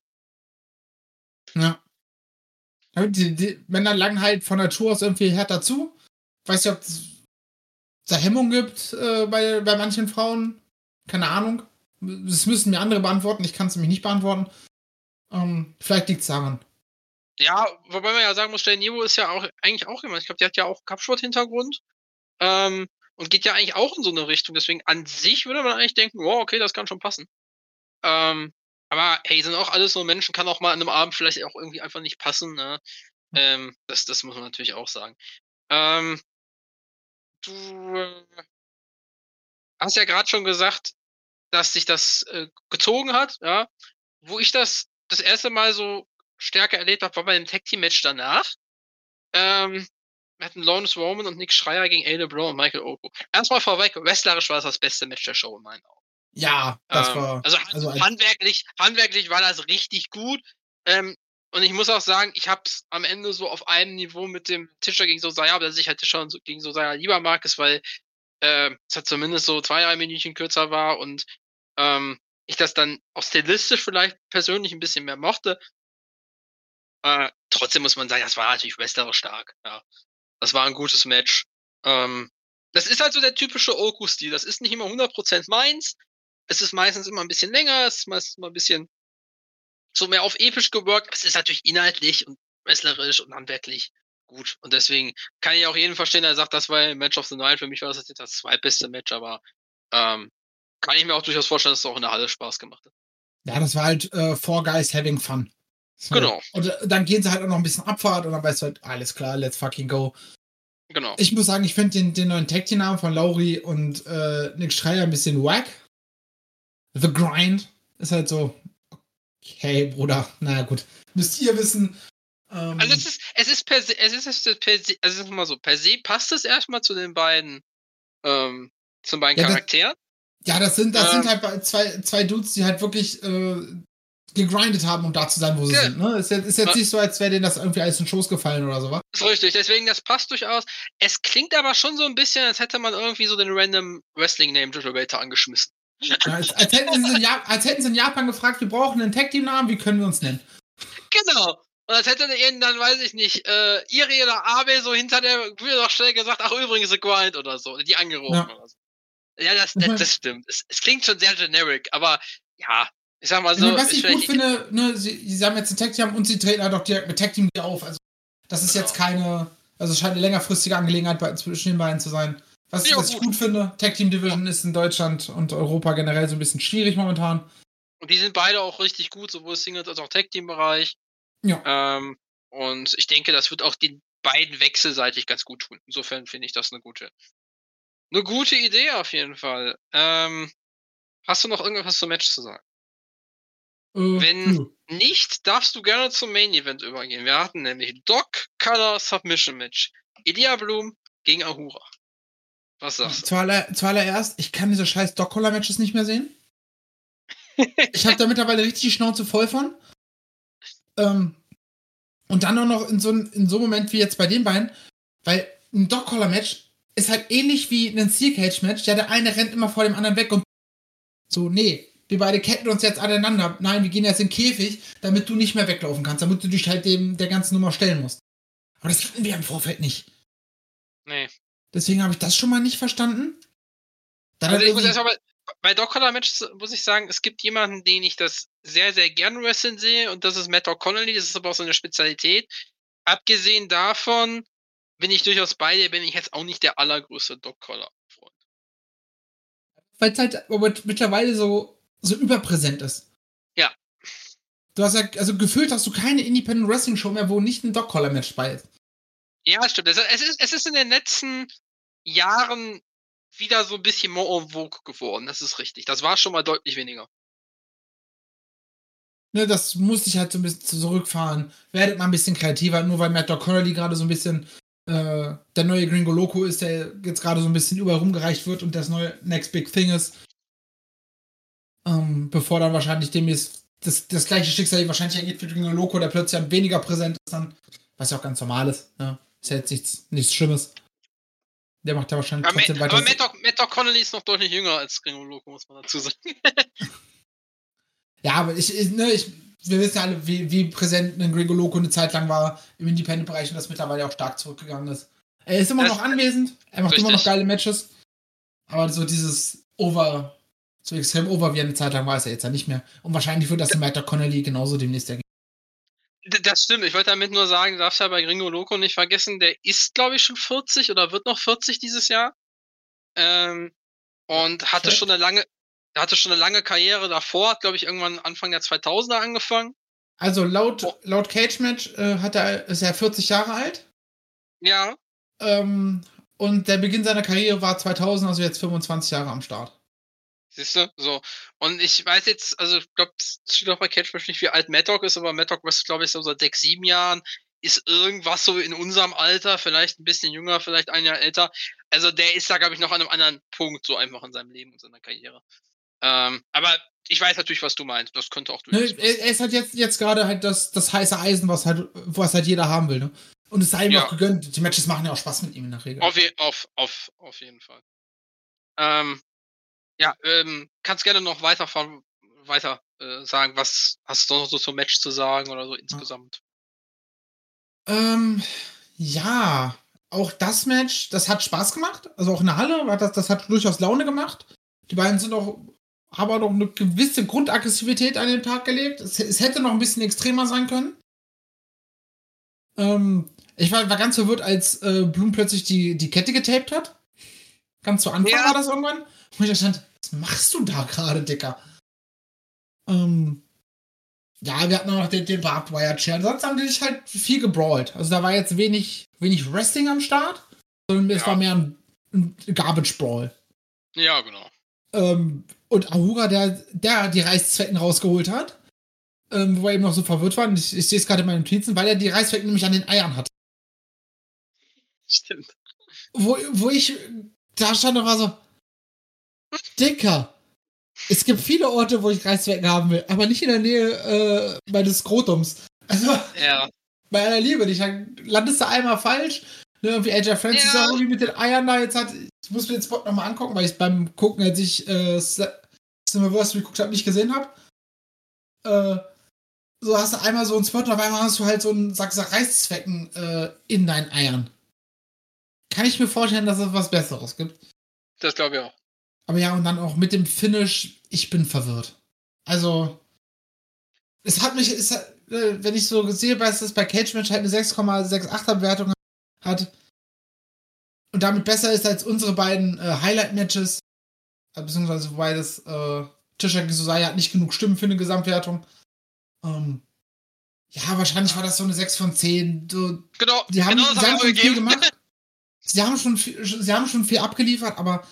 Ja. Ja, Die, die Männer langen halt von Natur aus irgendwie härter zu. Weiß nicht, ob es da Hemmung gibt äh, bei, bei manchen Frauen. Keine Ahnung. Das müssen mir andere beantworten. Ich kann es nämlich nicht beantworten. Ähm, vielleicht liegt es daran. Ja, wobei man ja sagen muss, Jane Nero ist ja auch eigentlich auch jemand. Ich glaube, die hat ja auch Kampfsport-Hintergrund. Ähm, und geht ja eigentlich auch in so eine Richtung. Deswegen an sich würde man eigentlich denken, wow, okay, das kann schon passen. Ähm, aber hey, sind auch alles so Menschen, kann auch mal an einem Abend vielleicht auch irgendwie einfach nicht passen. Ne? Ähm, das, das muss man natürlich auch sagen. Ähm, du äh, hast ja gerade schon gesagt, dass sich das äh, gezogen hat, ja. Wo ich das das erste Mal so stärker erlebt habe, war bei dem Tag-Team-Match danach. Ähm, wir hatten Lawrence Roman und Nick Schreier gegen Ada Brown und Michael Oko. Erstmal vorweg, wrestlerisch war das das beste Match der Show in meinen Augen. Ja, das Ähm, war. also, also ein- handwerklich, handwerklich war das richtig gut. Ähm, und ich muss auch sagen, ich hab's am Ende so auf einem Niveau mit dem Tischer gegen Sosaya, aber dass ich halt Tischer und so- gegen Sosaya lieber mag, ist, weil äh, es halt zumindest so zwei, drei Minütchen kürzer war und ähm, ich das dann auch stilistisch vielleicht persönlich ein bisschen mehr mochte. Äh, trotzdem muss man sagen, das war natürlich wrestlerisch stark. Ja. Das war ein gutes Match. Ähm, das ist halt so der typische Oku-Stil. Das ist nicht immer hundert Prozent meins. Es ist meistens immer ein bisschen länger, es ist meistens immer ein bisschen so mehr auf episch geworkt. Es ist natürlich inhaltlich und wrestlerisch und handwerklich gut. Und deswegen kann ich auch jeden verstehen, der sagt, das war ein Match of the Night. Für mich war das jetzt das zweitbeste Match, aber ähm, kann ich mir auch durchaus vorstellen, dass es auch in der Halle Spaß gemacht hat. Ja, das war halt äh, Four Guys having fun. So. Genau. Und äh, dann gehen sie halt auch noch ein bisschen Abfahrt und dann weißt du halt, alles klar, let's fucking go. Genau. Ich muss sagen, ich finde den, den neuen Tag-Team-Namen von Lauri und äh, Nick Schreier ein bisschen wack. The Grind ist halt so, okay, Bruder, naja gut, müsst ihr wissen. Ähm, Also es ist, es ist per se, es ist, es ist per se, also es ist mal so, per se passt es erstmal zu den beiden, ähm, zu den beiden Ja, das- Charakteren. ja, das sind, das ähm, sind halt zwei, zwei Dudes, die halt wirklich äh, gegrindet haben, um da zu sein, wo sie Ja. sind. Ne? Ist jetzt, ist jetzt nicht so, als wäre denen das irgendwie alles in den Schoß gefallen oder sowas. Ist richtig, deswegen, das passt durchaus. Es klingt aber schon so ein bisschen, als hätte man irgendwie so den random Wrestling-Name Generator angeschmissen. Ja, als, als, hätten sie in ja- als hätten sie in Japan gefragt, wir brauchen einen Tag-Team-Namen, wie können wir uns nennen? Genau. Und als hätte ihnen dann, weiß ich nicht, äh, Iri oder Abe so hinter der Bühne noch schnell gesagt, ach übrigens, The Grind oder so. Die angerufen Ja. oder so. Ja, das, das, das stimmt. Es, es klingt schon sehr generic, aber ja, ich sag mal so. Was ich ist gut finde, ne, sie, sie haben jetzt ein Tag-Team und sie treten halt auch direkt mit Tag-Team auf. Also, das ist Genau. jetzt keine, also es scheint eine längerfristige Angelegenheit bei, zwischen den beiden zu sein. Was, Ja, was ich gut. gut finde, Tag-Team-Division ist in Deutschland und Europa generell so ein bisschen schwierig momentan. Und die sind beide auch richtig gut, sowohl Singles als auch Tag-Team-Bereich. Ja. Ähm, und ich denke, das wird auch den beiden wechselseitig ganz gut tun. Insofern finde ich das eine gute, eine gute Idee auf jeden Fall. Ähm, hast du noch irgendwas zum Match zu sagen? Äh, Wenn nö. nicht, darfst du gerne zum Main Event übergehen. Wir hatten nämlich Doc Color Submission Match. Ilya Bloom gegen Ahura. Was sagst du? Zualler, zuallererst, ich kann diese scheiß Dog-Collar-Matches nicht mehr sehen. Ich habe da mittlerweile richtig die Schnauze voll von. Ähm, und dann auch noch in so, in so einem Moment wie jetzt bei den beiden, weil ein Dog-Collar-Match ist halt ähnlich wie ein Steel-Cage-Match. Ja, der eine rennt immer vor dem anderen weg und so, nee, wir beide ketten uns jetzt aneinander. Nein, wir gehen jetzt in den Käfig, damit du nicht mehr weglaufen kannst, damit du dich halt dem der ganzen Nummer stellen musst. Aber das hatten wir im Vorfeld nicht. Nee. Deswegen habe ich das schon mal nicht verstanden. Dann Also hat ich muss irgendwie- erst mal, bei Doc Color Matches muss ich sagen, es gibt jemanden, den ich das sehr, sehr gern wrestlen sehe, und das ist Matt O'Connelly. Das ist aber auch so eine Spezialität. Abgesehen davon bin ich durchaus bei dir, bin ich jetzt auch nicht der allergrößte Doc Color Freund. weil es halt aber mittlerweile so, so überpräsent ist. Ja. Du hast ja, also gefühlt hast du keine Independent Wrestling Show mehr, wo nicht ein Dog-Collar-Match bei ist. Ja, stimmt. Es es ist, es ist in den letzten Jahren wieder so ein bisschen more en vogue geworden. Das ist richtig. Das war schon mal deutlich weniger. Ne, das musste ich halt so ein bisschen zurückfahren. Werdet mal ein bisschen kreativer, nur weil Matt O'Connelly gerade so ein bisschen äh, der neue Gringo Loco ist, der jetzt gerade so ein bisschen überall rumgereicht wird und das neue Next Big Thing ist. Ähm, bevor dann wahrscheinlich demnächst das, das gleiche Schicksal wahrscheinlich ergeht für Gringo Loco, der plötzlich dann weniger präsent ist dann. Was ja auch ganz normal ist. Ne? Ist ja jetzt nichts, nichts Schlimmes. Der macht ja wahrscheinlich Aber, trotzdem Matt, weiter. aber Matt, O- Matt O'Connelly ist noch deutlich jünger als Gringo Loco, muss man dazu sagen. Ja, aber ich, ich, ne, ich, wir wissen ja alle, wie, wie präsent ein Gringo Loco eine Zeit lang war im Independent-Bereich und das mittlerweile auch stark zurückgegangen ist. Er ist immer Das- noch anwesend, er macht Richtig. immer noch geile Matches, aber so dieses Over, so extrem Over wie eine Zeit lang war es ja jetzt ja nicht mehr. Und wahrscheinlich wird das in Matt O'Connelly genauso demnächst ergehen. D- Das stimmt. Ich wollte damit nur sagen, du darfst ja bei Gringo Loco nicht vergessen, der ist, glaube ich, schon vierzig oder wird noch vierzig dieses Jahr. Ähm, und hatte Fett. schon eine lange, hatte schon eine lange Karriere davor, hat, glaube ich, irgendwann Anfang der zweitausender angefangen. Also laut, laut Cage Match äh, hat er, ist er vierzig Jahre alt. Ja, Ähm, und der Beginn seiner Karriere war zweitausend, also jetzt fünfundzwanzig Jahre am Start. siehst du? So. Und ich weiß jetzt, also ich glaube, es steht auch bei Catchmatch nicht, wie alt Maddock ist, aber Maddock ist, glaube ich, so seit sechs, sieben Jahren, ist irgendwas so in unserem Alter, vielleicht ein bisschen jünger, vielleicht ein Jahr älter. Also der ist da, glaube ich, noch an einem anderen Punkt, so einfach in seinem Leben und seiner Karriere. Ähm, aber ich weiß natürlich, was du meinst. Das könnte auch Ne, durchaus er, er ist halt jetzt, jetzt gerade halt das, das heiße Eisen, was halt, was halt jeder haben will, ne? Und es sei ihm Ja. auch gegönnt. Die Matches machen ja auch Spaß mit ihm in der Regel. Auf, je, auf, auf, auf jeden Fall. Ähm, ja, ähm, kannst gerne noch weiter von, weiter äh, sagen, was hast du noch so zum Match zu sagen oder so insgesamt? Ähm, ja, auch das Match, das hat Spaß gemacht. Also auch in der Halle, hat das, das hat durchaus Laune gemacht. Die beiden sind auch, haben auch noch eine gewisse Grundaggressivität an den Tag gelegt. Es, es hätte noch ein bisschen extremer sein können. Ähm, ich war, war ganz verwirrt, als äh, Bloom plötzlich die, die Kette getaped hat. Ganz zu Anfang Ja. war das irgendwann. Und ich da stand, was machst du da gerade, Dicker? Ähm, ja, wir hatten auch noch den, den Barbed Wire Chair. Sonst haben die sich halt viel gebrawlt. Also da war jetzt wenig, wenig Wrestling am Start, sondern es Ja. war mehr ein, ein Garbage Brawl. Ja, genau. Ähm, und Ahura, der, der die Reißzwecken rausgeholt hat, ähm, wo er eben noch so verwirrt war. Und ich, ich sehe es gerade in meinen Notizen, weil er die Reißzwecken nämlich an den Eiern hat. Stimmt. Wo, wo ich da stand und war so, Dicker, Es gibt viele Orte, wo ich Reißzwecken haben will, aber nicht in der Nähe äh, meines Skrotums. Also, Ja. bei aller Liebe nicht. Dann landest du einmal falsch. Ne, irgendwie A J Francis Ja. auch irgendwie mit den Eiern da jetzt hat. Ich muss mir den Spot nochmal angucken, weil ich es beim Gucken, als ich äh, Slammiversary geguckt habe, nicht gesehen habe. Äh, so hast du einmal so einen Spot und auf einmal hast du halt so einen Sack, Sack Reißzwecken äh, in deinen Eiern. Kann ich mir vorstellen, dass es was Besseres gibt. Das glaube ich auch. Aber ja, und dann auch mit dem Finish, ich bin verwirrt. Also, es hat mich, es hat, äh, wenn ich so sehe, dass es bei Cage Match halt eine sechs Komma sechsundachtzig Bewertung hat und damit besser ist als unsere beiden äh, Highlight-Matches, äh, beziehungsweise wobei das äh, Tisha Susai hat nicht genug Stimmen für eine Gesamtwertung. Ähm, ja, wahrscheinlich war das so eine sechs von zehn. So, Genau, die haben, genau das sie hab haben ich auch schon viel gegeben. gemacht. Sie haben schon viel, sie haben schon viel abgeliefert, aber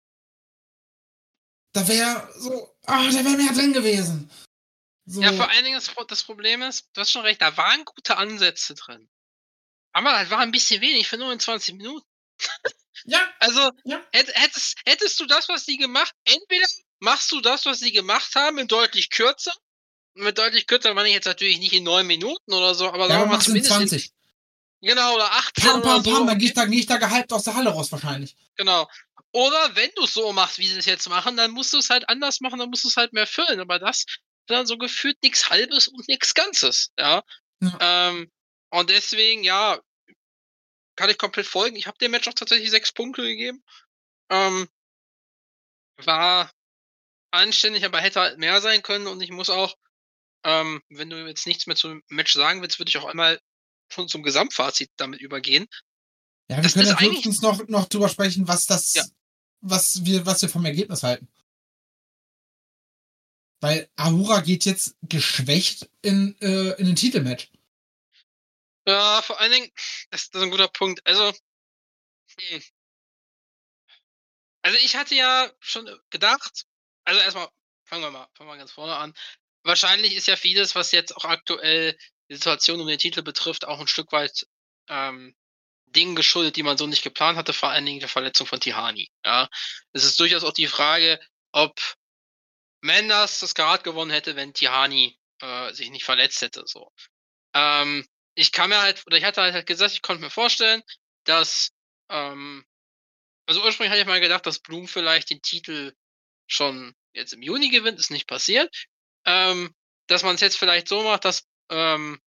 da wäre so, ah, da wäre mehr drin gewesen. So. Ja, vor allen Dingen das, das Problem ist, du hast schon recht, da waren gute Ansätze drin. Aber das war ein bisschen wenig für neunundzwanzig Minuten. Ja. Also, ja. Hättest, hättest du das, was die gemacht, entweder machst du das, was sie gemacht haben, in deutlich kürzer. Mit deutlich kürzer meine ich jetzt natürlich nicht in neun Minuten oder so, aber Ja, sagen wir aber mal zumindest in zwanzig. Genau, oder achtzehn Pam, pam, oder so. pam, dann gehe ich, da, geh ich da gehypt aus der Halle raus wahrscheinlich. Genau. Oder wenn du es so machst, wie sie es jetzt machen, dann musst du es halt anders machen, dann musst du es halt mehr füllen. Aber das ist dann so gefühlt nichts Halbes und nichts Ganzes, ja. Ja. Ähm, und deswegen, ja, kann ich komplett folgen. Ich habe dem Match auch tatsächlich sechs Punkte gegeben. Ähm, war anständig, aber hätte halt mehr sein können. Und ich muss auch, ähm, wenn du jetzt nichts mehr zum Match sagen willst, würde ich auch einmal schon zum Gesamtfazit damit übergehen. Ja, wir Das können ist ja höchstens noch, noch drüber sprechen, was das, Ja. was wir, was wir vom Ergebnis halten. Weil Ahura geht jetzt geschwächt in, äh, in ein Titelmatch. Ja, vor allen Dingen, das ist ein guter Punkt. Also, hm. Also ich hatte ja schon gedacht, also erstmal fangen wir mal, fangen wir ganz vorne an. Wahrscheinlich ist ja vieles, was jetzt auch aktuell die Situation um den Titel betrifft, auch ein Stück weit ähm, Dingen geschuldet, die man so nicht geplant hatte, vor allen Dingen der Verletzung von Tihani. Ja, es ist durchaus auch die Frage, ob Mendes das Karat gewonnen hätte, wenn Tihani äh, sich nicht verletzt hätte. So, ähm, ich kann mir halt, oder ich hatte halt gesagt, ich konnte mir vorstellen, dass ähm, also ursprünglich hatte ich mal gedacht, dass Bloom vielleicht den Titel schon jetzt im Juni gewinnt, ist nicht passiert. Ähm, dass man es jetzt vielleicht so macht, dass ähm,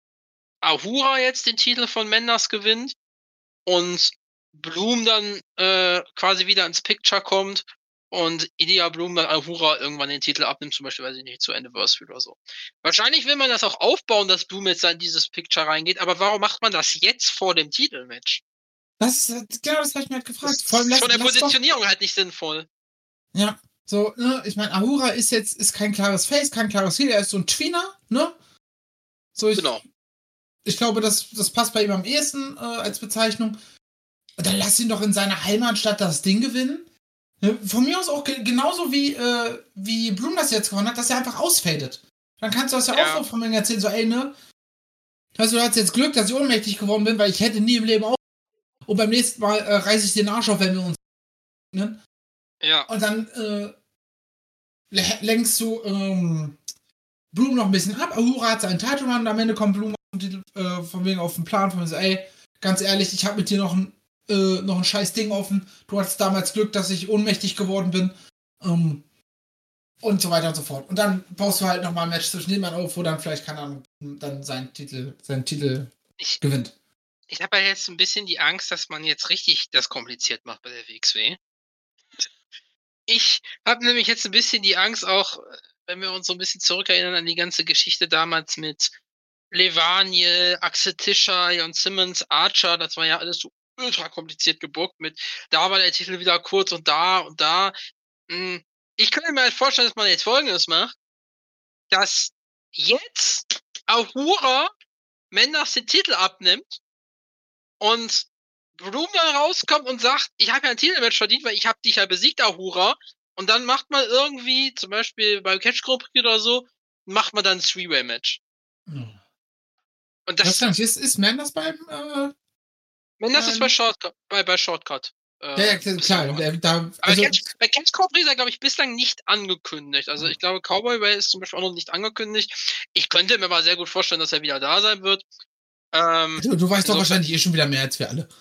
Ahura jetzt den Titel von Mendes gewinnt und Bloom dann äh, quasi wieder ins Picture kommt und Ilya Bloom dann Ahura irgendwann den Titel abnimmt, zum Beispiel, weiß ich nicht, zur Anniversary oder so. Wahrscheinlich will man das auch aufbauen, dass Bloom jetzt in dieses Picture reingeht, aber warum macht man das jetzt vor dem Titelmatch? Das ist, genau, das habe ich mir halt gefragt. Das Vor allem ist lass, von der lass Positionierung doch, halt nicht sinnvoll. Ja, so, ne, ich meine, Ahura ist jetzt, ist kein klares Face, kein klares Heel, er ist so ein Tweener, ne? So, ich, Genau. ich glaube, das, das passt bei ihm am ehesten äh, als Bezeichnung. Und dann lass ihn doch in seiner Heimatstadt das Ding gewinnen. Ne? Von mir aus auch ge- genauso wie, äh, wie Bloom das jetzt gewonnen hat, dass er einfach ausfadet. Dann kannst du das ja, Ja. auch so von mir erzählen, so, ey, ne? Also, du hast jetzt Glück, dass ich ohnmächtig geworden bin, weil ich hätte nie im Leben auch. Und beim nächsten Mal äh, reiße ich den Arsch auf, wenn wir uns. Ne? Ja. Und dann äh, le- lenkst du ähm, Bloom noch ein bisschen ab. Ahura hat seinen Title Run und am Ende kommt Bloom auf den, äh, von wegen auf den Plan von mir so, ey, ganz ehrlich, ich habe mit dir noch ein, äh, noch ein scheiß Ding offen. Du hattest damals Glück, dass ich ohnmächtig geworden bin. Ähm, und so weiter und so fort. Und dann baust du halt nochmal ein Match zwischen denen auf, wo dann vielleicht, keine Ahnung, dann seinen Titel, seinen Titel Ich, gewinnt. ich habe ja jetzt ein bisschen die Angst, dass man jetzt richtig das kompliziert macht bei der W X W. Ich habe nämlich jetzt ein bisschen die Angst auch, wenn wir uns so ein bisschen zurückerinnern an die ganze Geschichte damals mit Levaniel, Axel Tischer, Jon Simmons, Archer, das war ja alles so ultra kompliziert gebuckt mit, da war der Titel wieder kurz und da und da. Hm, ich könnte mir halt vorstellen, dass man jetzt Folgendes macht, dass jetzt Ahura Mendes den Titel abnimmt und Bloom dann rauskommt und sagt, ich habe ja ein Titelmatch verdient, weil ich habe dich ja besiegt, Ahura. Und dann macht man irgendwie, zum Beispiel beim Catch Grand Prix oder so, macht man dann ein Three-Way-Match. Hm. Und das Was ist, ist Man das beim äh, Mendes ist ähm, bei Shortcut, bei, bei Shortcut. Äh, Ja, ja, klar. Da, da, aber also, Catch, bei Catch Cobra ist er, glaube ich, bislang nicht angekündigt. Also ich glaube, Cowboy Ray ist zum Beispiel auch noch nicht angekündigt. Ich könnte mir aber sehr gut vorstellen, dass er wieder da sein wird. Ähm, du, du weißt doch insofern- wahrscheinlich eh schon wieder mehr als wir alle.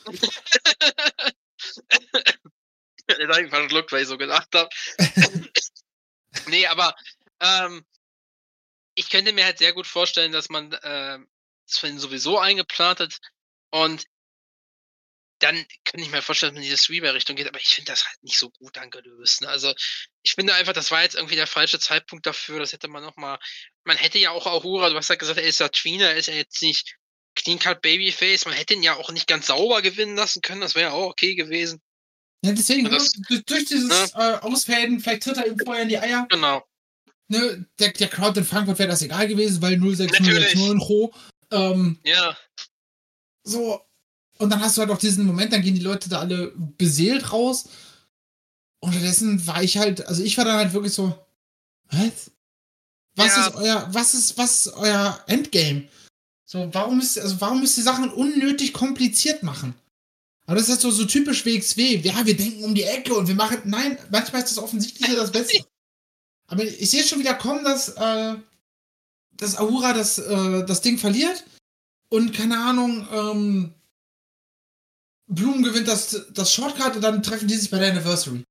Den habe ich verschluckt, weil ich so gedacht habe. Nee, aber ähm, ich könnte mir halt sehr gut vorstellen, dass man äh, Sven sowieso eingeplant hat und dann könnte ich mir vorstellen, dass man in diese Three-Way-Richtung geht, aber ich finde das halt nicht so gut dann gelöst. Ne? Also ich finde einfach, das war jetzt irgendwie der falsche Zeitpunkt dafür, das hätte man nochmal, man hätte ja auch Ahura, du hast ja gesagt, er ist ja Tweener, er ist ja jetzt nicht Clean-Cut Babyface, man hätte ihn ja auch nicht ganz sauber gewinnen lassen können, das wäre ja auch okay gewesen. Ja, deswegen, Und das- ne, durch, durch dieses äh, Ausfäden, vielleicht tritt er ihm vorher in die Eier. Genau. Ne, der, der Crowd in Frankfurt wäre das egal gewesen, weil null sechs null sechs Natürlich. null Ho. Ähm, Ja, so. Und dann hast du halt auch diesen Moment, dann gehen die Leute da alle beseelt raus. Unterdessen war ich halt, also ich war dann halt wirklich so, was? Was Ja. ist euer, was ist, was ist euer Endgame? So, warum müsst, also warum müsst ihr Sachen unnötig kompliziert machen? Aber das ist halt so, so typisch W X W. Ja, wir denken um die Ecke und wir machen, nein, manchmal ist das Offensichtliche das Beste. Aber ich sehe schon wieder kommen, dass, äh, dass Ahura das, äh, das Ding verliert und keine Ahnung, ähm, Blumen gewinnt das, das Shortcut und dann treffen die sich bei der Anniversary.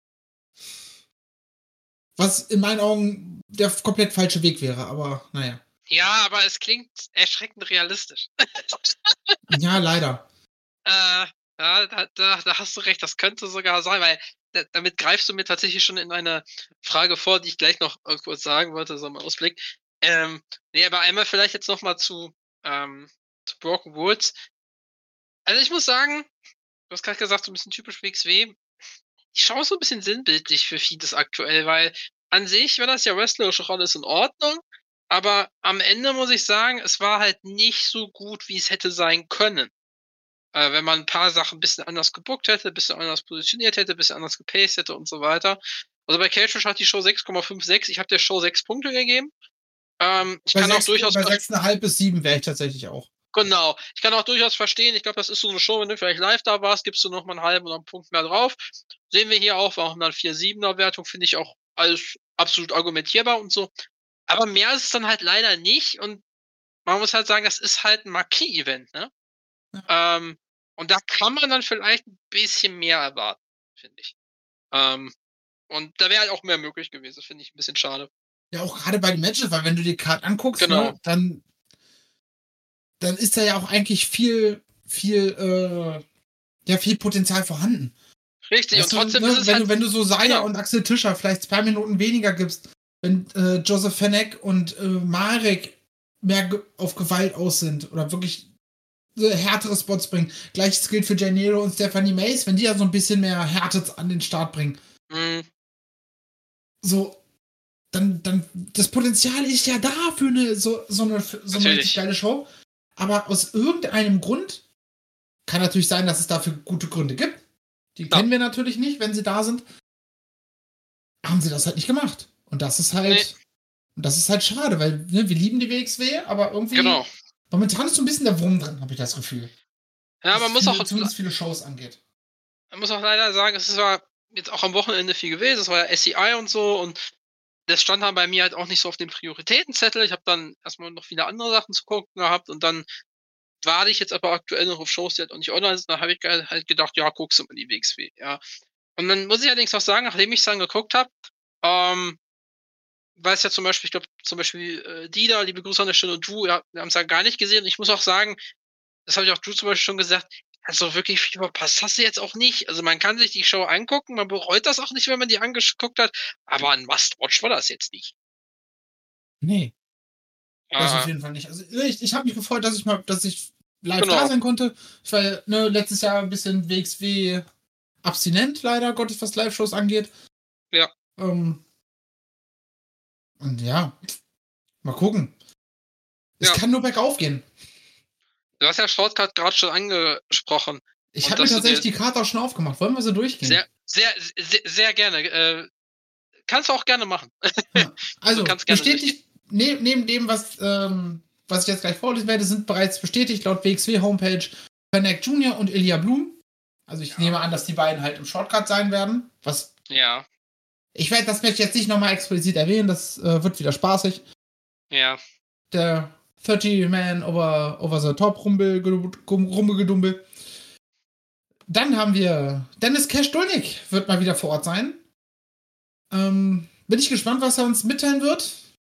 Was in meinen Augen der komplett falsche Weg wäre, aber naja. ja, aber es klingt erschreckend realistisch. Ja, leider. Äh, ja, da, da, da hast du recht, das könnte sogar sein, weil da, damit greifst du mir tatsächlich schon in eine Frage vor, die ich gleich noch äh, kurz sagen wollte, so im Ausblick. Ähm, nee, aber einmal vielleicht jetzt nochmal zu, ähm, zu Broken Woods. Also ich muss sagen, du hast gerade gesagt, so ein bisschen typisch W X W. Die Show ist so ein bisschen sinnbildlich für vieles aktuell, weil an sich war das ja wrestlerisch auch alles in Ordnung, aber am Ende muss ich sagen, es war halt nicht so gut, wie es hätte sein können. Äh, wenn man ein paar Sachen ein bisschen anders gebuckt hätte, ein bisschen anders positioniert hätte, ein bisschen anders gepaced hätte und so weiter. Also bei Cage Match hat die Show sechs Komma fünf sechs. Ich habe der Show sechs Punkte gegeben. Ähm, ich Bei kann sechs, auch durchaus bei ver- sechs Komma fünf bis sieben wäre ich tatsächlich auch. genau. Ich kann auch durchaus verstehen. Ich glaube, das ist so eine Show, wenn du vielleicht live da warst, gibst du noch mal einen halben oder einen Punkt mehr drauf. Sehen wir hier auch, war auch eine vier Komma siebener Wertung, finde ich auch alles absolut argumentierbar und so. Aber mehr ist es dann halt leider nicht und man muss halt sagen, das ist halt ein Marquis-Event, ne? Ähm, und da kann man dann vielleicht ein bisschen mehr erwarten, finde ich. Ähm, und da wäre halt auch mehr möglich gewesen, das finde ich ein bisschen schade. Ja, auch gerade bei den Matches, weil wenn du die Card anguckst, Genau. ne, dann, dann ist da ja auch eigentlich viel, viel, äh, ja, viel Potenzial vorhanden. Richtig, Weißt und du, trotzdem ne, ist es wenn, halt, du, wenn du so Saya genau. und Axel Tischer vielleicht zwei Minuten weniger gibst, wenn äh, Joseph Fenech und äh, Marek mehr ge- auf Gewalt aus sind oder wirklich äh, härtere Spots bringen. Gleiches gilt für Janero und Stephanie Mace, wenn die ja so ein bisschen mehr Härte an den Start bringen. mh, So, dann, dann, das Potenzial ist ja da für eine, so, so eine, so eine Natürlich. richtig geile Show. Aber aus irgendeinem Grund, kann natürlich sein, dass es dafür gute Gründe gibt. Die Ja. kennen wir natürlich nicht, wenn sie da sind. Haben sie das halt nicht gemacht. Und das ist halt, Nee. und das ist halt schade, weil ne, wir lieben die W X W, aber irgendwie, genau. momentan ist so ein bisschen der Wurm drin, habe ich das Gefühl. Ja, Was man muss viele, auch, zumindest viele Shows angeht. man muss auch leider sagen, es war jetzt auch am Wochenende viel gewesen, es war ja S C I und so und das stand dann bei mir halt auch nicht so auf dem Prioritätenzettel. Ich habe dann erstmal noch viele andere Sachen zu gucken gehabt und dann warte ich jetzt aber aktuell noch auf Shows, die halt auch nicht online sind. Da habe ich ge- halt gedacht, ja, guckst du mal die W X W, ja. Und dann muss ich allerdings auch sagen, nachdem ich es dann geguckt habe, ähm, weil es ja zum Beispiel, ich glaube, zum Beispiel äh, Dida, liebe Grüße an der Stelle und du, ja, wir haben es ja gar nicht gesehen. Und ich muss auch sagen, das habe ich auch du zum Beispiel schon gesagt, also wirklich viel verpasst hast du jetzt auch nicht. Also man kann sich die Show angucken, man bereut das auch nicht, wenn man die angeguckt hat, aber ein Must-Watch war das jetzt nicht. Nee, das auf Äh, jeden Fall nicht. Also ich, ich habe mich gefreut, dass ich mal, dass ich live Genau. da sein konnte. Ich war ja, ne, letztes Jahr ein bisschen W X W abstinent, leider Gottes, was Live-Shows angeht. Ja. Ähm, und ja, mal gucken. Es Ja. kann nur bergauf gehen. du hast ja Shortcut gerade schon angesprochen. Ich Und habe mir dass du tatsächlich dir- die Karte auch schon aufgemacht. Wollen wir so durchgehen? Sehr, sehr, sehr, sehr gerne. Äh, kannst du auch gerne machen. Ja. Also, Du kannst gerne bestätigt, ne, neben dem, was, ähm, was ich jetzt gleich vorlesen werde, sind bereits bestätigt laut W X W-Homepage Fennec Junior und Ilya Blum Also ich Ja. nehme an, dass die beiden halt im Shortcut sein werden. Was Ja, ich werde das Match jetzt nicht nochmal explizit erwähnen, das äh, wird wieder spaßig. ja. Der thirty-Man over, over the top Rumbel, Rummelgedumbel. Dann haben wir Dennis Cash Dulnik, wird mal wieder vor Ort sein. Ähm, bin ich gespannt, was er uns mitteilen wird.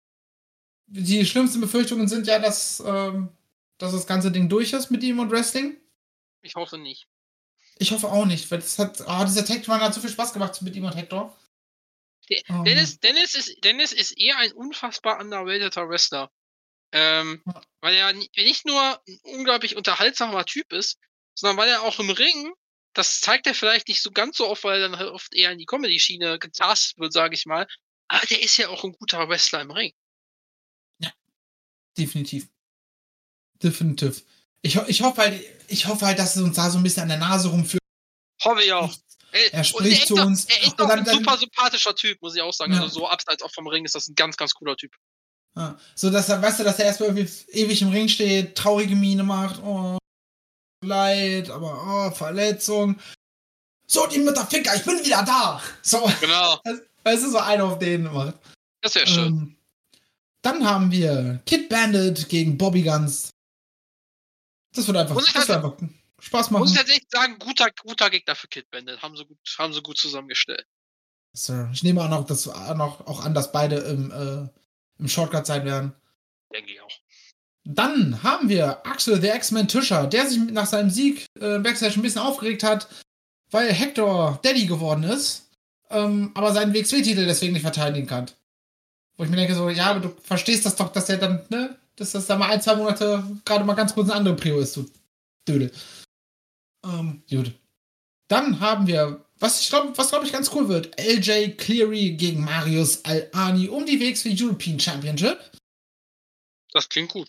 Die schlimmsten Befürchtungen sind ja, dass, ähm, dass das ganze Ding durch ist mit ihm und Wrestling. Ich hoffe nicht. Ich hoffe auch nicht, weil das hat, oh, dieser Tag-Run hat so viel Spaß gemacht mit ihm und Hector. De- Um, Dennis, Dennis, ist, Dennis ist eher ein unfassbar underrateder Wrestler. Ähm, Ja. weil er ni- nicht nur ein unglaublich unterhaltsamer Typ ist, sondern weil er auch im Ring, das zeigt er vielleicht nicht so ganz so oft, weil er dann halt oft eher in die Comedy-Schiene getastet wird, sage ich mal. Aber der ist ja auch ein guter Wrestler im Ring. Definitiv. Definitiv. Ich, ho- ich, hoffe halt, ich hoffe halt, dass es uns da so ein bisschen an der Nase rumführt. Hoffe ich auch. Ey, Er und spricht der ist zu doch, uns. Er ist Und doch dann- ein dann- super sympathischer Typ, muss ich auch sagen. Ja. Also so abseits auch vom Ring ist das ein ganz, ganz cooler Typ. Ja, so dass er, weißt du, dass er erstmal irgendwie ewig im Ring steht, traurige Miene macht, oh, leid, aber oh, Verletzung. So, die Mutterficker, ich bin wieder da. So, Genau. weißt du, so einer auf den macht. Das wäre schön. Ähm, dann haben wir Kid Bandit gegen Bobby Guns. Das wird einfach, Muss ich das wird halt- einfach Spaß machen. Muss ich tatsächlich sagen, guter, guter Gegner für Kid Bandit. Haben sie gut, haben sie gut zusammengestellt. So, ich nehme auch noch, dass, auch, auch an, dass beide im, äh, im Shortcut sein werden. Denke ich auch. Dann haben wir Axel, der X-Men Tischer, der sich nach seinem Sieg äh, im Backstage ein bisschen aufgeregt hat, weil Hector Daddy geworden ist, ähm, aber seinen W X W-Titel deswegen nicht verteidigen kann. Wo ich mir denke, so, ja, aber du verstehst das doch, dass der dann, ne, dass das da mal ein, zwei Monate gerade mal ganz kurz eine andere Prio ist, du Dödel. Ähm, gut. Dann haben wir, was ich glaube, was glaube ich ganz cool wird, L J Cleary gegen Marius Al-Ani um die W X W European Championship. Das klingt gut.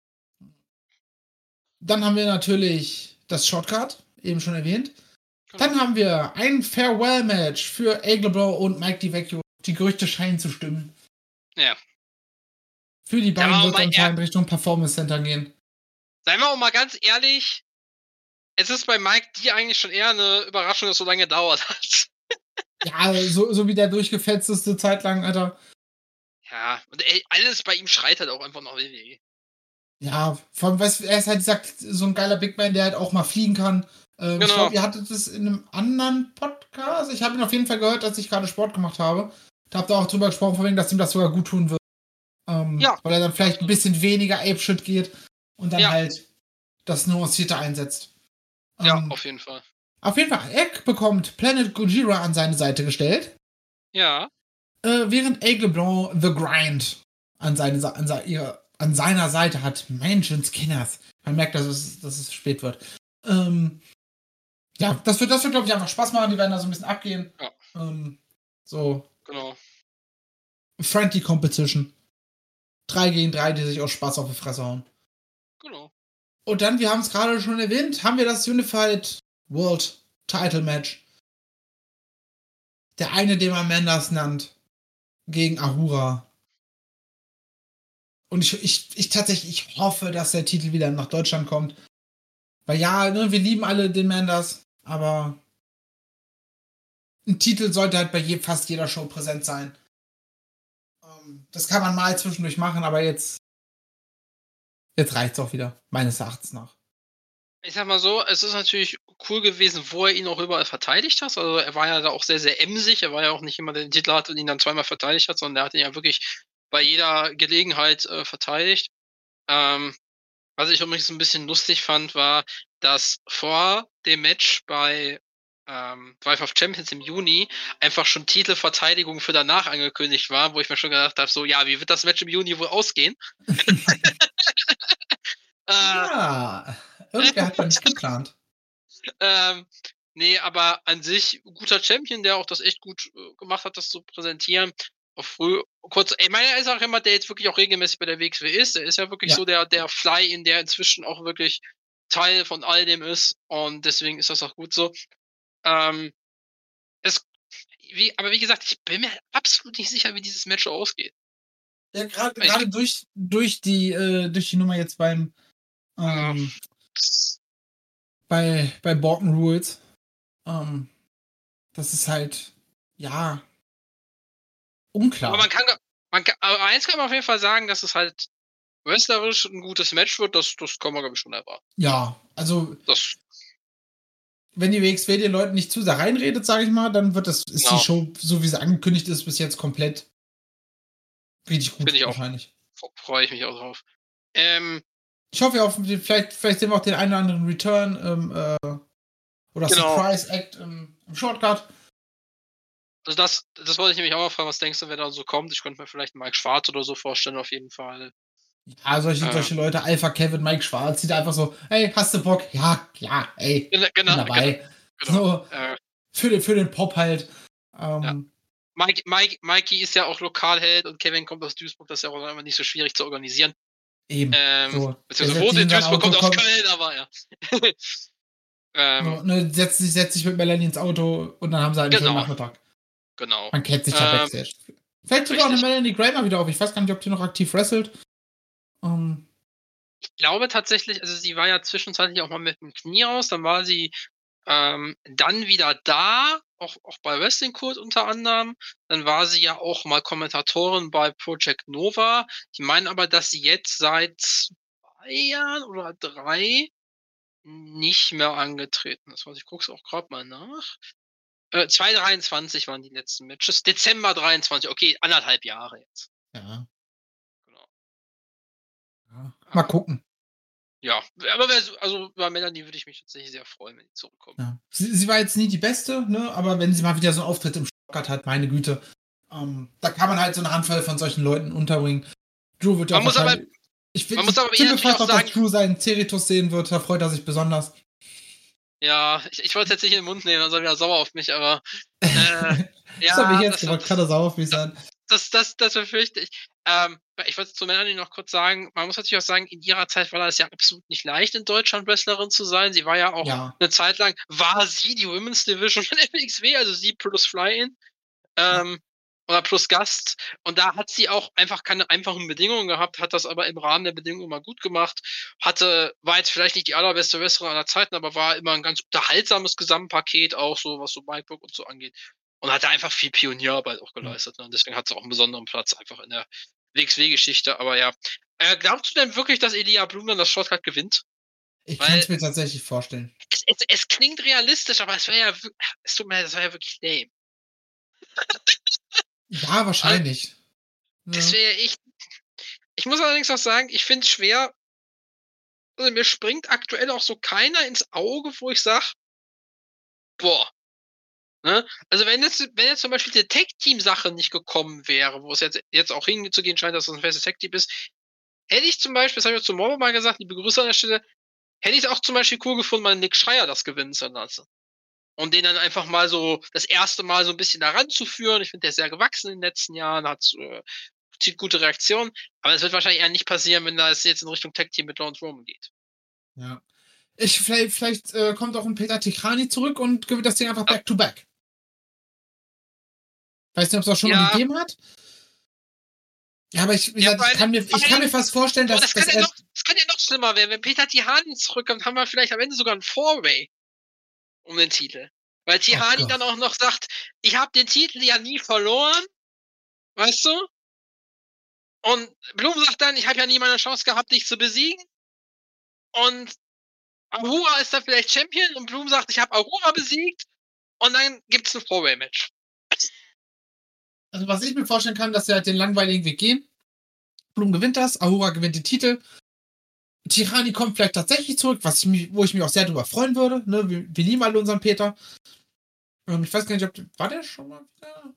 Dann haben wir natürlich das Shortcut, eben schon erwähnt. Dann haben wir ein Farewell-Match für Aglebro und Mike DiVecchio. Die Gerüchte scheinen zu stimmen. Ja. Für die beiden Ja, aber wird es mal anscheinend Richtung Performance Center gehen. Seien wir auch mal ganz ehrlich, es ist bei Mike die eigentlich schon eher eine Überraschung, dass es so lange gedauert hat. Ja, so, so wie der durchgefetzteste Zeit lang, Alter. Ja, und ey, alles bei ihm schreit halt auch einfach noch W W E. Ja, vor allem, weißt du, er ist halt sagt, so ein geiler Big Man, der halt auch mal fliegen kann. Ähm, Genau. Ich glaube, ihr hattet das in einem anderen Podcast. Ich habe ihn auf jeden Fall gehört, als ich gerade Sport gemacht habe. Da habt ihr auch drüber gesprochen, von wegen, dass ihm das sogar gut tun wird. Ähm, Ja. Weil er dann vielleicht ein bisschen weniger Ape-Shit geht und dann Ja. halt das Nuancierte einsetzt. Ja, Ähm, auf jeden Fall. auf jeden Fall, Eck bekommt Planet Gojira an seine Seite gestellt, Ja, äh, während Aigle Blanc The Grind an, seine, Sa- an, se- ihre, an seiner Seite hat. Menschenskinders. Man merkt, dass es, dass es spät wird. Ähm, ja, das wird, das wird glaube ich, einfach Spaß machen. Die werden da so ein bisschen abgehen. Ja. Ähm, so, genau. Friendly Competition. Drei gegen drei, die sich auch Spaß auf die Fresse hauen. Genau. Und dann, wir haben es gerade schon erwähnt, haben wir das Unified World Title Match. Der eine, den man Mendes nennt, gegen Ahura. Und ich, ich, ich tatsächlich, ich hoffe, dass der Titel wieder nach Deutschland kommt. Weil ja, ne, wir lieben alle den Mendes, aber ein Titel sollte halt bei je, fast jeder Show präsent sein. Ähm, das kann man mal zwischendurch machen, aber jetzt jetzt reicht's auch wieder, meines Erachtens nach. Ich sag mal so, es ist natürlich cool gewesen, wo er ihn auch überall verteidigt hat. Also er war ja da auch sehr, sehr emsig. Er war ja auch nicht jemand, der den Titel hatte und ihn dann zweimal verteidigt hat, sondern er hat ihn ja wirklich bei jeder Gelegenheit äh, verteidigt. Ähm, was ich übrigens ein bisschen lustig fand, war, dass vor dem Match bei ähm, Drive of Champions im Juni einfach schon Titelverteidigung für danach angekündigt war, wo ich mir schon gedacht habe, so, ja, wie wird das Match im Juni wohl ausgehen? äh, Ja, irgendwer hat da nicht geplant. Ähm, nee, aber an sich guter Champion, der auch das echt gut äh, gemacht hat, das zu präsentieren. Auch früh, kurz, ich meine, er ist auch jemand, der jetzt wirklich auch regelmäßig bei der W X W ist. Er ist ja wirklich Ja. so der, der Fly-In, der inzwischen auch wirklich Teil von all dem ist. Und deswegen ist das auch gut so. Ähm, es, wie, aber wie gesagt, ich bin mir absolut nicht sicher, wie dieses Match ausgeht. Ja, gerade Ich- gerade durch, durch, die, äh, durch die Nummer jetzt beim ähm, bei, bei Borton Rules. Ähm, das ist halt, ja, unklar. Aber man kann, man kann, aber eins kann man auf jeden Fall sagen, dass es halt wrestlerisch ein gutes Match wird, das, das kann man, glaube ich, schon erwarten. Ja, also, Das, wenn die W X W den Leuten nicht zu sehr reinredet, sage ich mal, dann wird das, ist Genau. die Show, so wie sie angekündigt ist, bis jetzt komplett richtig gut, Finde ich auch. wahrscheinlich. freue ich mich auch drauf. Ähm, Ich hoffe auf, vielleicht, vielleicht sehen wir auch den einen oder anderen Return ähm, äh, oder Genau. Surprise Act im, im Shortcut. also das, das wollte ich nämlich auch mal fragen, was denkst du, wer da so kommt? Ich könnte mir vielleicht Mike Schwarz oder so vorstellen, auf jeden Fall. Ja, solche, Äh. solche Leute, Alpha Kevin, Mike Schwarz, die da einfach so, hey, hast du Bock? Ja, ja, ey, Genau, bin dabei. genau. So, Äh, für, den, für den Pop halt. Ähm, Mike, Mike, Mikey ist ja auch Lokalheld und Kevin kommt aus Duisburg, das ist ja auch immer nicht so schwierig zu organisieren. Eben. Ähm, so. Beziehungsweise Der wohnt setzt in sich in sein Duisburg, kommt Auto, aus kommt- Köln, aber ja. ähm, so, ne, setzt, sich, setzt sich mit Melanie ins Auto und dann haben sie halt einen Genau. schönen Nachmittag. genau. Man kennt sich ja Ähm, Backstage. Vielleicht sogar auch eine richtig. Melanie Gray mal wieder auf. Ich weiß gar nicht, ob die noch aktiv wrestelt. Ähm, Ich glaube tatsächlich, also sie war ja zwischenzeitlich auch mal mit dem Knie raus, dann war sie ähm, dann wieder da, auch, auch bei Wrestling Kurt unter anderem. Dann war sie ja auch mal Kommentatorin bei Project Nova. Ich meine aber, dass sie jetzt seit zwei Jahren oder drei nicht mehr angetreten ist. Also ich gucke es auch gerade mal nach. Äh, zwanzig dreiundzwanzig waren die letzten Matches. Dezember dreiundzwanzig, okay, anderthalb Jahre jetzt. ja. Genau. ja. Mal gucken. Ja, aber wer so- also bei Melanie würde ich mich tatsächlich sehr freuen, wenn die zurückkommt. Ja. Sie, sie war jetzt nie die Beste, ne? Aber wenn sie mal wieder so einen Auftritt im Shortcut hat, meine Güte, ähm, da kann man halt so eine Handvoll von solchen Leuten unterbringen. Drew wird ja Man auch muss aber- wahrscheinlich. Ich bin man muss aber ich bin eher mir fast auch auf, dass sagen- Drew seinen Ceritus sehen wird, da freut er sich besonders. Ja, ich, ich wollte es jetzt nicht in den Mund nehmen, dann soll er wieder sauer auf mich, aber äh, das habe ich ja, jetzt das, gemacht, kann er sauer auf mich sein. das, das, das befürchte ich. Ähm, ich wollte zu Melanie noch kurz sagen, man muss natürlich auch sagen, in ihrer Zeit war das ja absolut nicht leicht, in Deutschland Wrestlerin zu sein. Sie war ja auch Ja. eine Zeit lang, war sie die Women's Division von F X W, also sie plus Fly-In. Ähm, oder plus Gast. Und da hat sie auch einfach keine einfachen Bedingungen gehabt, hat das aber im Rahmen der Bedingungen mal gut gemacht. Hatte, war jetzt vielleicht nicht die allerbeste Wrestlerin aller Zeiten, aber war immer ein ganz unterhaltsames Gesamtpaket, auch so, was so Micbook und so angeht. Und hat da einfach viel Pionierarbeit auch geleistet. Ne? Und deswegen hat sie auch einen besonderen Platz einfach in der W X W-Geschichte. Aber ja. Äh, glaubst du denn wirklich, dass Elia Blum dann das Shortcut gewinnt? Ich Weil- kann es mir tatsächlich vorstellen. Es, es, es klingt realistisch, aber es wäre ja, wir- es tut mir leid, das wäre ja wirklich lame. Ja, wahrscheinlich. Das Ja. wäre echt. Ich muss allerdings auch sagen, ich finde es schwer. Also mir springt aktuell auch so keiner ins Auge, wo ich sage, boah. Ne? Also wenn jetzt, wenn jetzt zum Beispiel die Tag-Team-Sache nicht gekommen wäre, wo es jetzt, jetzt auch hinzugehen scheint, dass es ein festes Tag-Team ist, hätte ich zum Beispiel, das habe ich zu Morbo mal gesagt, die Begrüße an der Stelle, hätte ich es auch zum Beispiel cool gefunden, mal Nick Schreier das gewinnen zu lassen. Und den dann einfach mal so das erste Mal so ein bisschen da ranzuführen. Ich finde, der ist sehr gewachsen in den letzten Jahren, hat äh, zieht gute Reaktionen. Aber es wird wahrscheinlich eher nicht passieren, wenn das jetzt in Richtung Tag Team mit Lawrence Roman geht. Ja. Ich, vielleicht vielleicht äh, kommt auch ein Peter Tikrani zurück und gewinnt das Ding einfach back to back. Weiß nicht, ob es auch schon Ja. mal gegeben hat. Ja, aber ich, wie Ja, gesagt, ich, weil- kann mir, ich kann mir fast vorstellen, Boah, dass, das, kann dass ja er. noch, das kann ja noch schlimmer werden. Wenn Peter Tihani zurückkommt, haben wir vielleicht am Ende sogar einen Four-Way um den Titel. Weil Tihani Gott. dann auch noch sagt, ich habe den Titel ja nie verloren. Weißt du? Und Blum sagt dann, ich habe ja nie meine Chance gehabt, dich zu besiegen. Und Ahura ist dann vielleicht Champion und Blum sagt, ich habe Ahura besiegt. Und dann gibt's ein Four-Way-Match. Also, was ich mir vorstellen kann, dass sie halt den langweiligen Weg gehen. Blum gewinnt das, Ahura gewinnt den Titel. Tirani kommt vielleicht tatsächlich zurück, was ich mich, wo ich mich auch sehr drüber freuen würde. Ne? Wir, wir lieben alle unseren Peter. Ähm, ich weiß gar nicht, ob. War der schon mal wieder?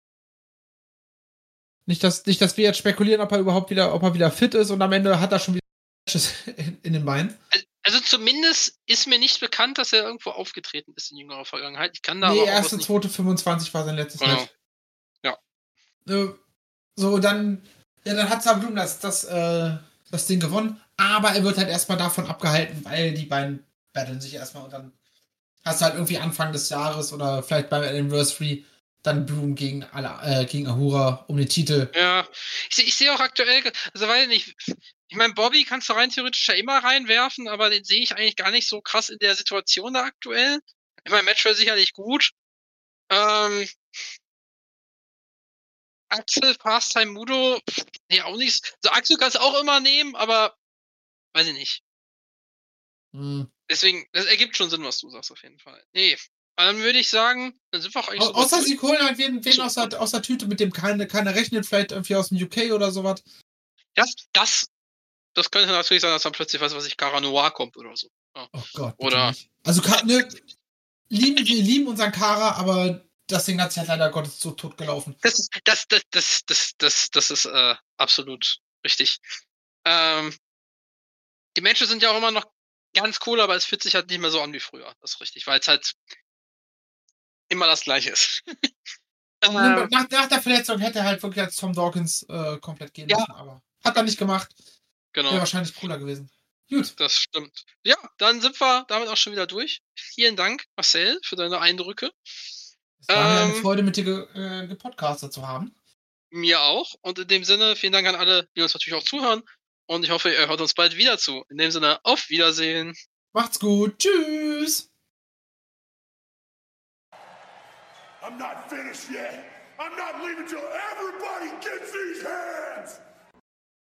Nicht, dass, nicht, dass wir jetzt spekulieren, ob er überhaupt wieder, ob er wieder fit ist und am Ende hat er schon wieder Matches in, in den Beinen. Also zumindest ist mir nicht bekannt, dass er irgendwo aufgetreten ist in jüngerer Vergangenheit. Ich kann da Nee, aber auch erste, was nicht... zweite, fünfundzwanzig war sein letztes Ja. Match. Ja. Äh, so, dann, ja, dann hat Sablum das, das, äh, das Ding gewonnen, aber er wird halt erstmal davon abgehalten, weil die beiden battlen sich erstmal und dann hast du halt irgendwie Anfang des Jahres oder vielleicht beim Anniversary dann Blum gegen alle, äh, gegen Ahura um den Titel. Ja, ich, seh- ich sehe auch aktuell, also weiß ich nicht, ich meine, Bobby kannst du rein theoretisch ja immer reinwerfen, aber den sehe ich eigentlich gar nicht so krass in der Situation da aktuell. Ich meine, Match wäre sicherlich gut. Ähm, Axel, Fast-Time, Mudo, nee, auch nicht. So, Axel kannst du auch immer nehmen, aber weiß ich nicht. Hm. Deswegen, das ergibt schon Sinn, was du sagst, auf jeden Fall. Nee, dann würde ich sagen, dann sind wir auch eigentlich Au so außer weit sie holen halt wen, wen So. aus, der, aus der Tüte, mit dem keine, keiner rechnet, vielleicht irgendwie aus dem U K oder sowas. Das, das, das könnte natürlich sein, dass dann plötzlich, was weiß ich, Cara Noir kommt oder so. Ja. Oh Gott, bitte Oder, nicht. Also, Ka- ne, lieben, wir lieben unseren Kara, aber das Ding hat sich halt leider Gottes so tot gelaufen. das ist, das, das, das, das, das, das ist äh, absolut richtig. Ähm, die Matches sind ja auch immer noch ganz cool, aber es fühlt sich halt nicht mehr so an wie früher. Das ist richtig, weil es halt immer das Gleiche ist. ähm, Nach, nach der Verletzung hätte er halt wirklich als Tom Dawkins äh, komplett gehen Ja. müssen, aber hat er nicht gemacht. genau, Wäre wahrscheinlich cooler gewesen. Gut. das stimmt. Ja, dann sind wir damit auch schon wieder durch. Vielen Dank, Marcel, für deine Eindrücke. Es war mir eine Ähm, Freude, mit dir ge äh, gepodcastet zu haben. Mir auch. Und in dem Sinne, vielen Dank an alle, die uns natürlich auch zuhören. Und ich hoffe, ihr hört uns bald wieder zu. In dem Sinne, auf Wiedersehen. Macht's gut. Tschüss. I'm not finished yet. I'm not leaving till everybody gets these hands.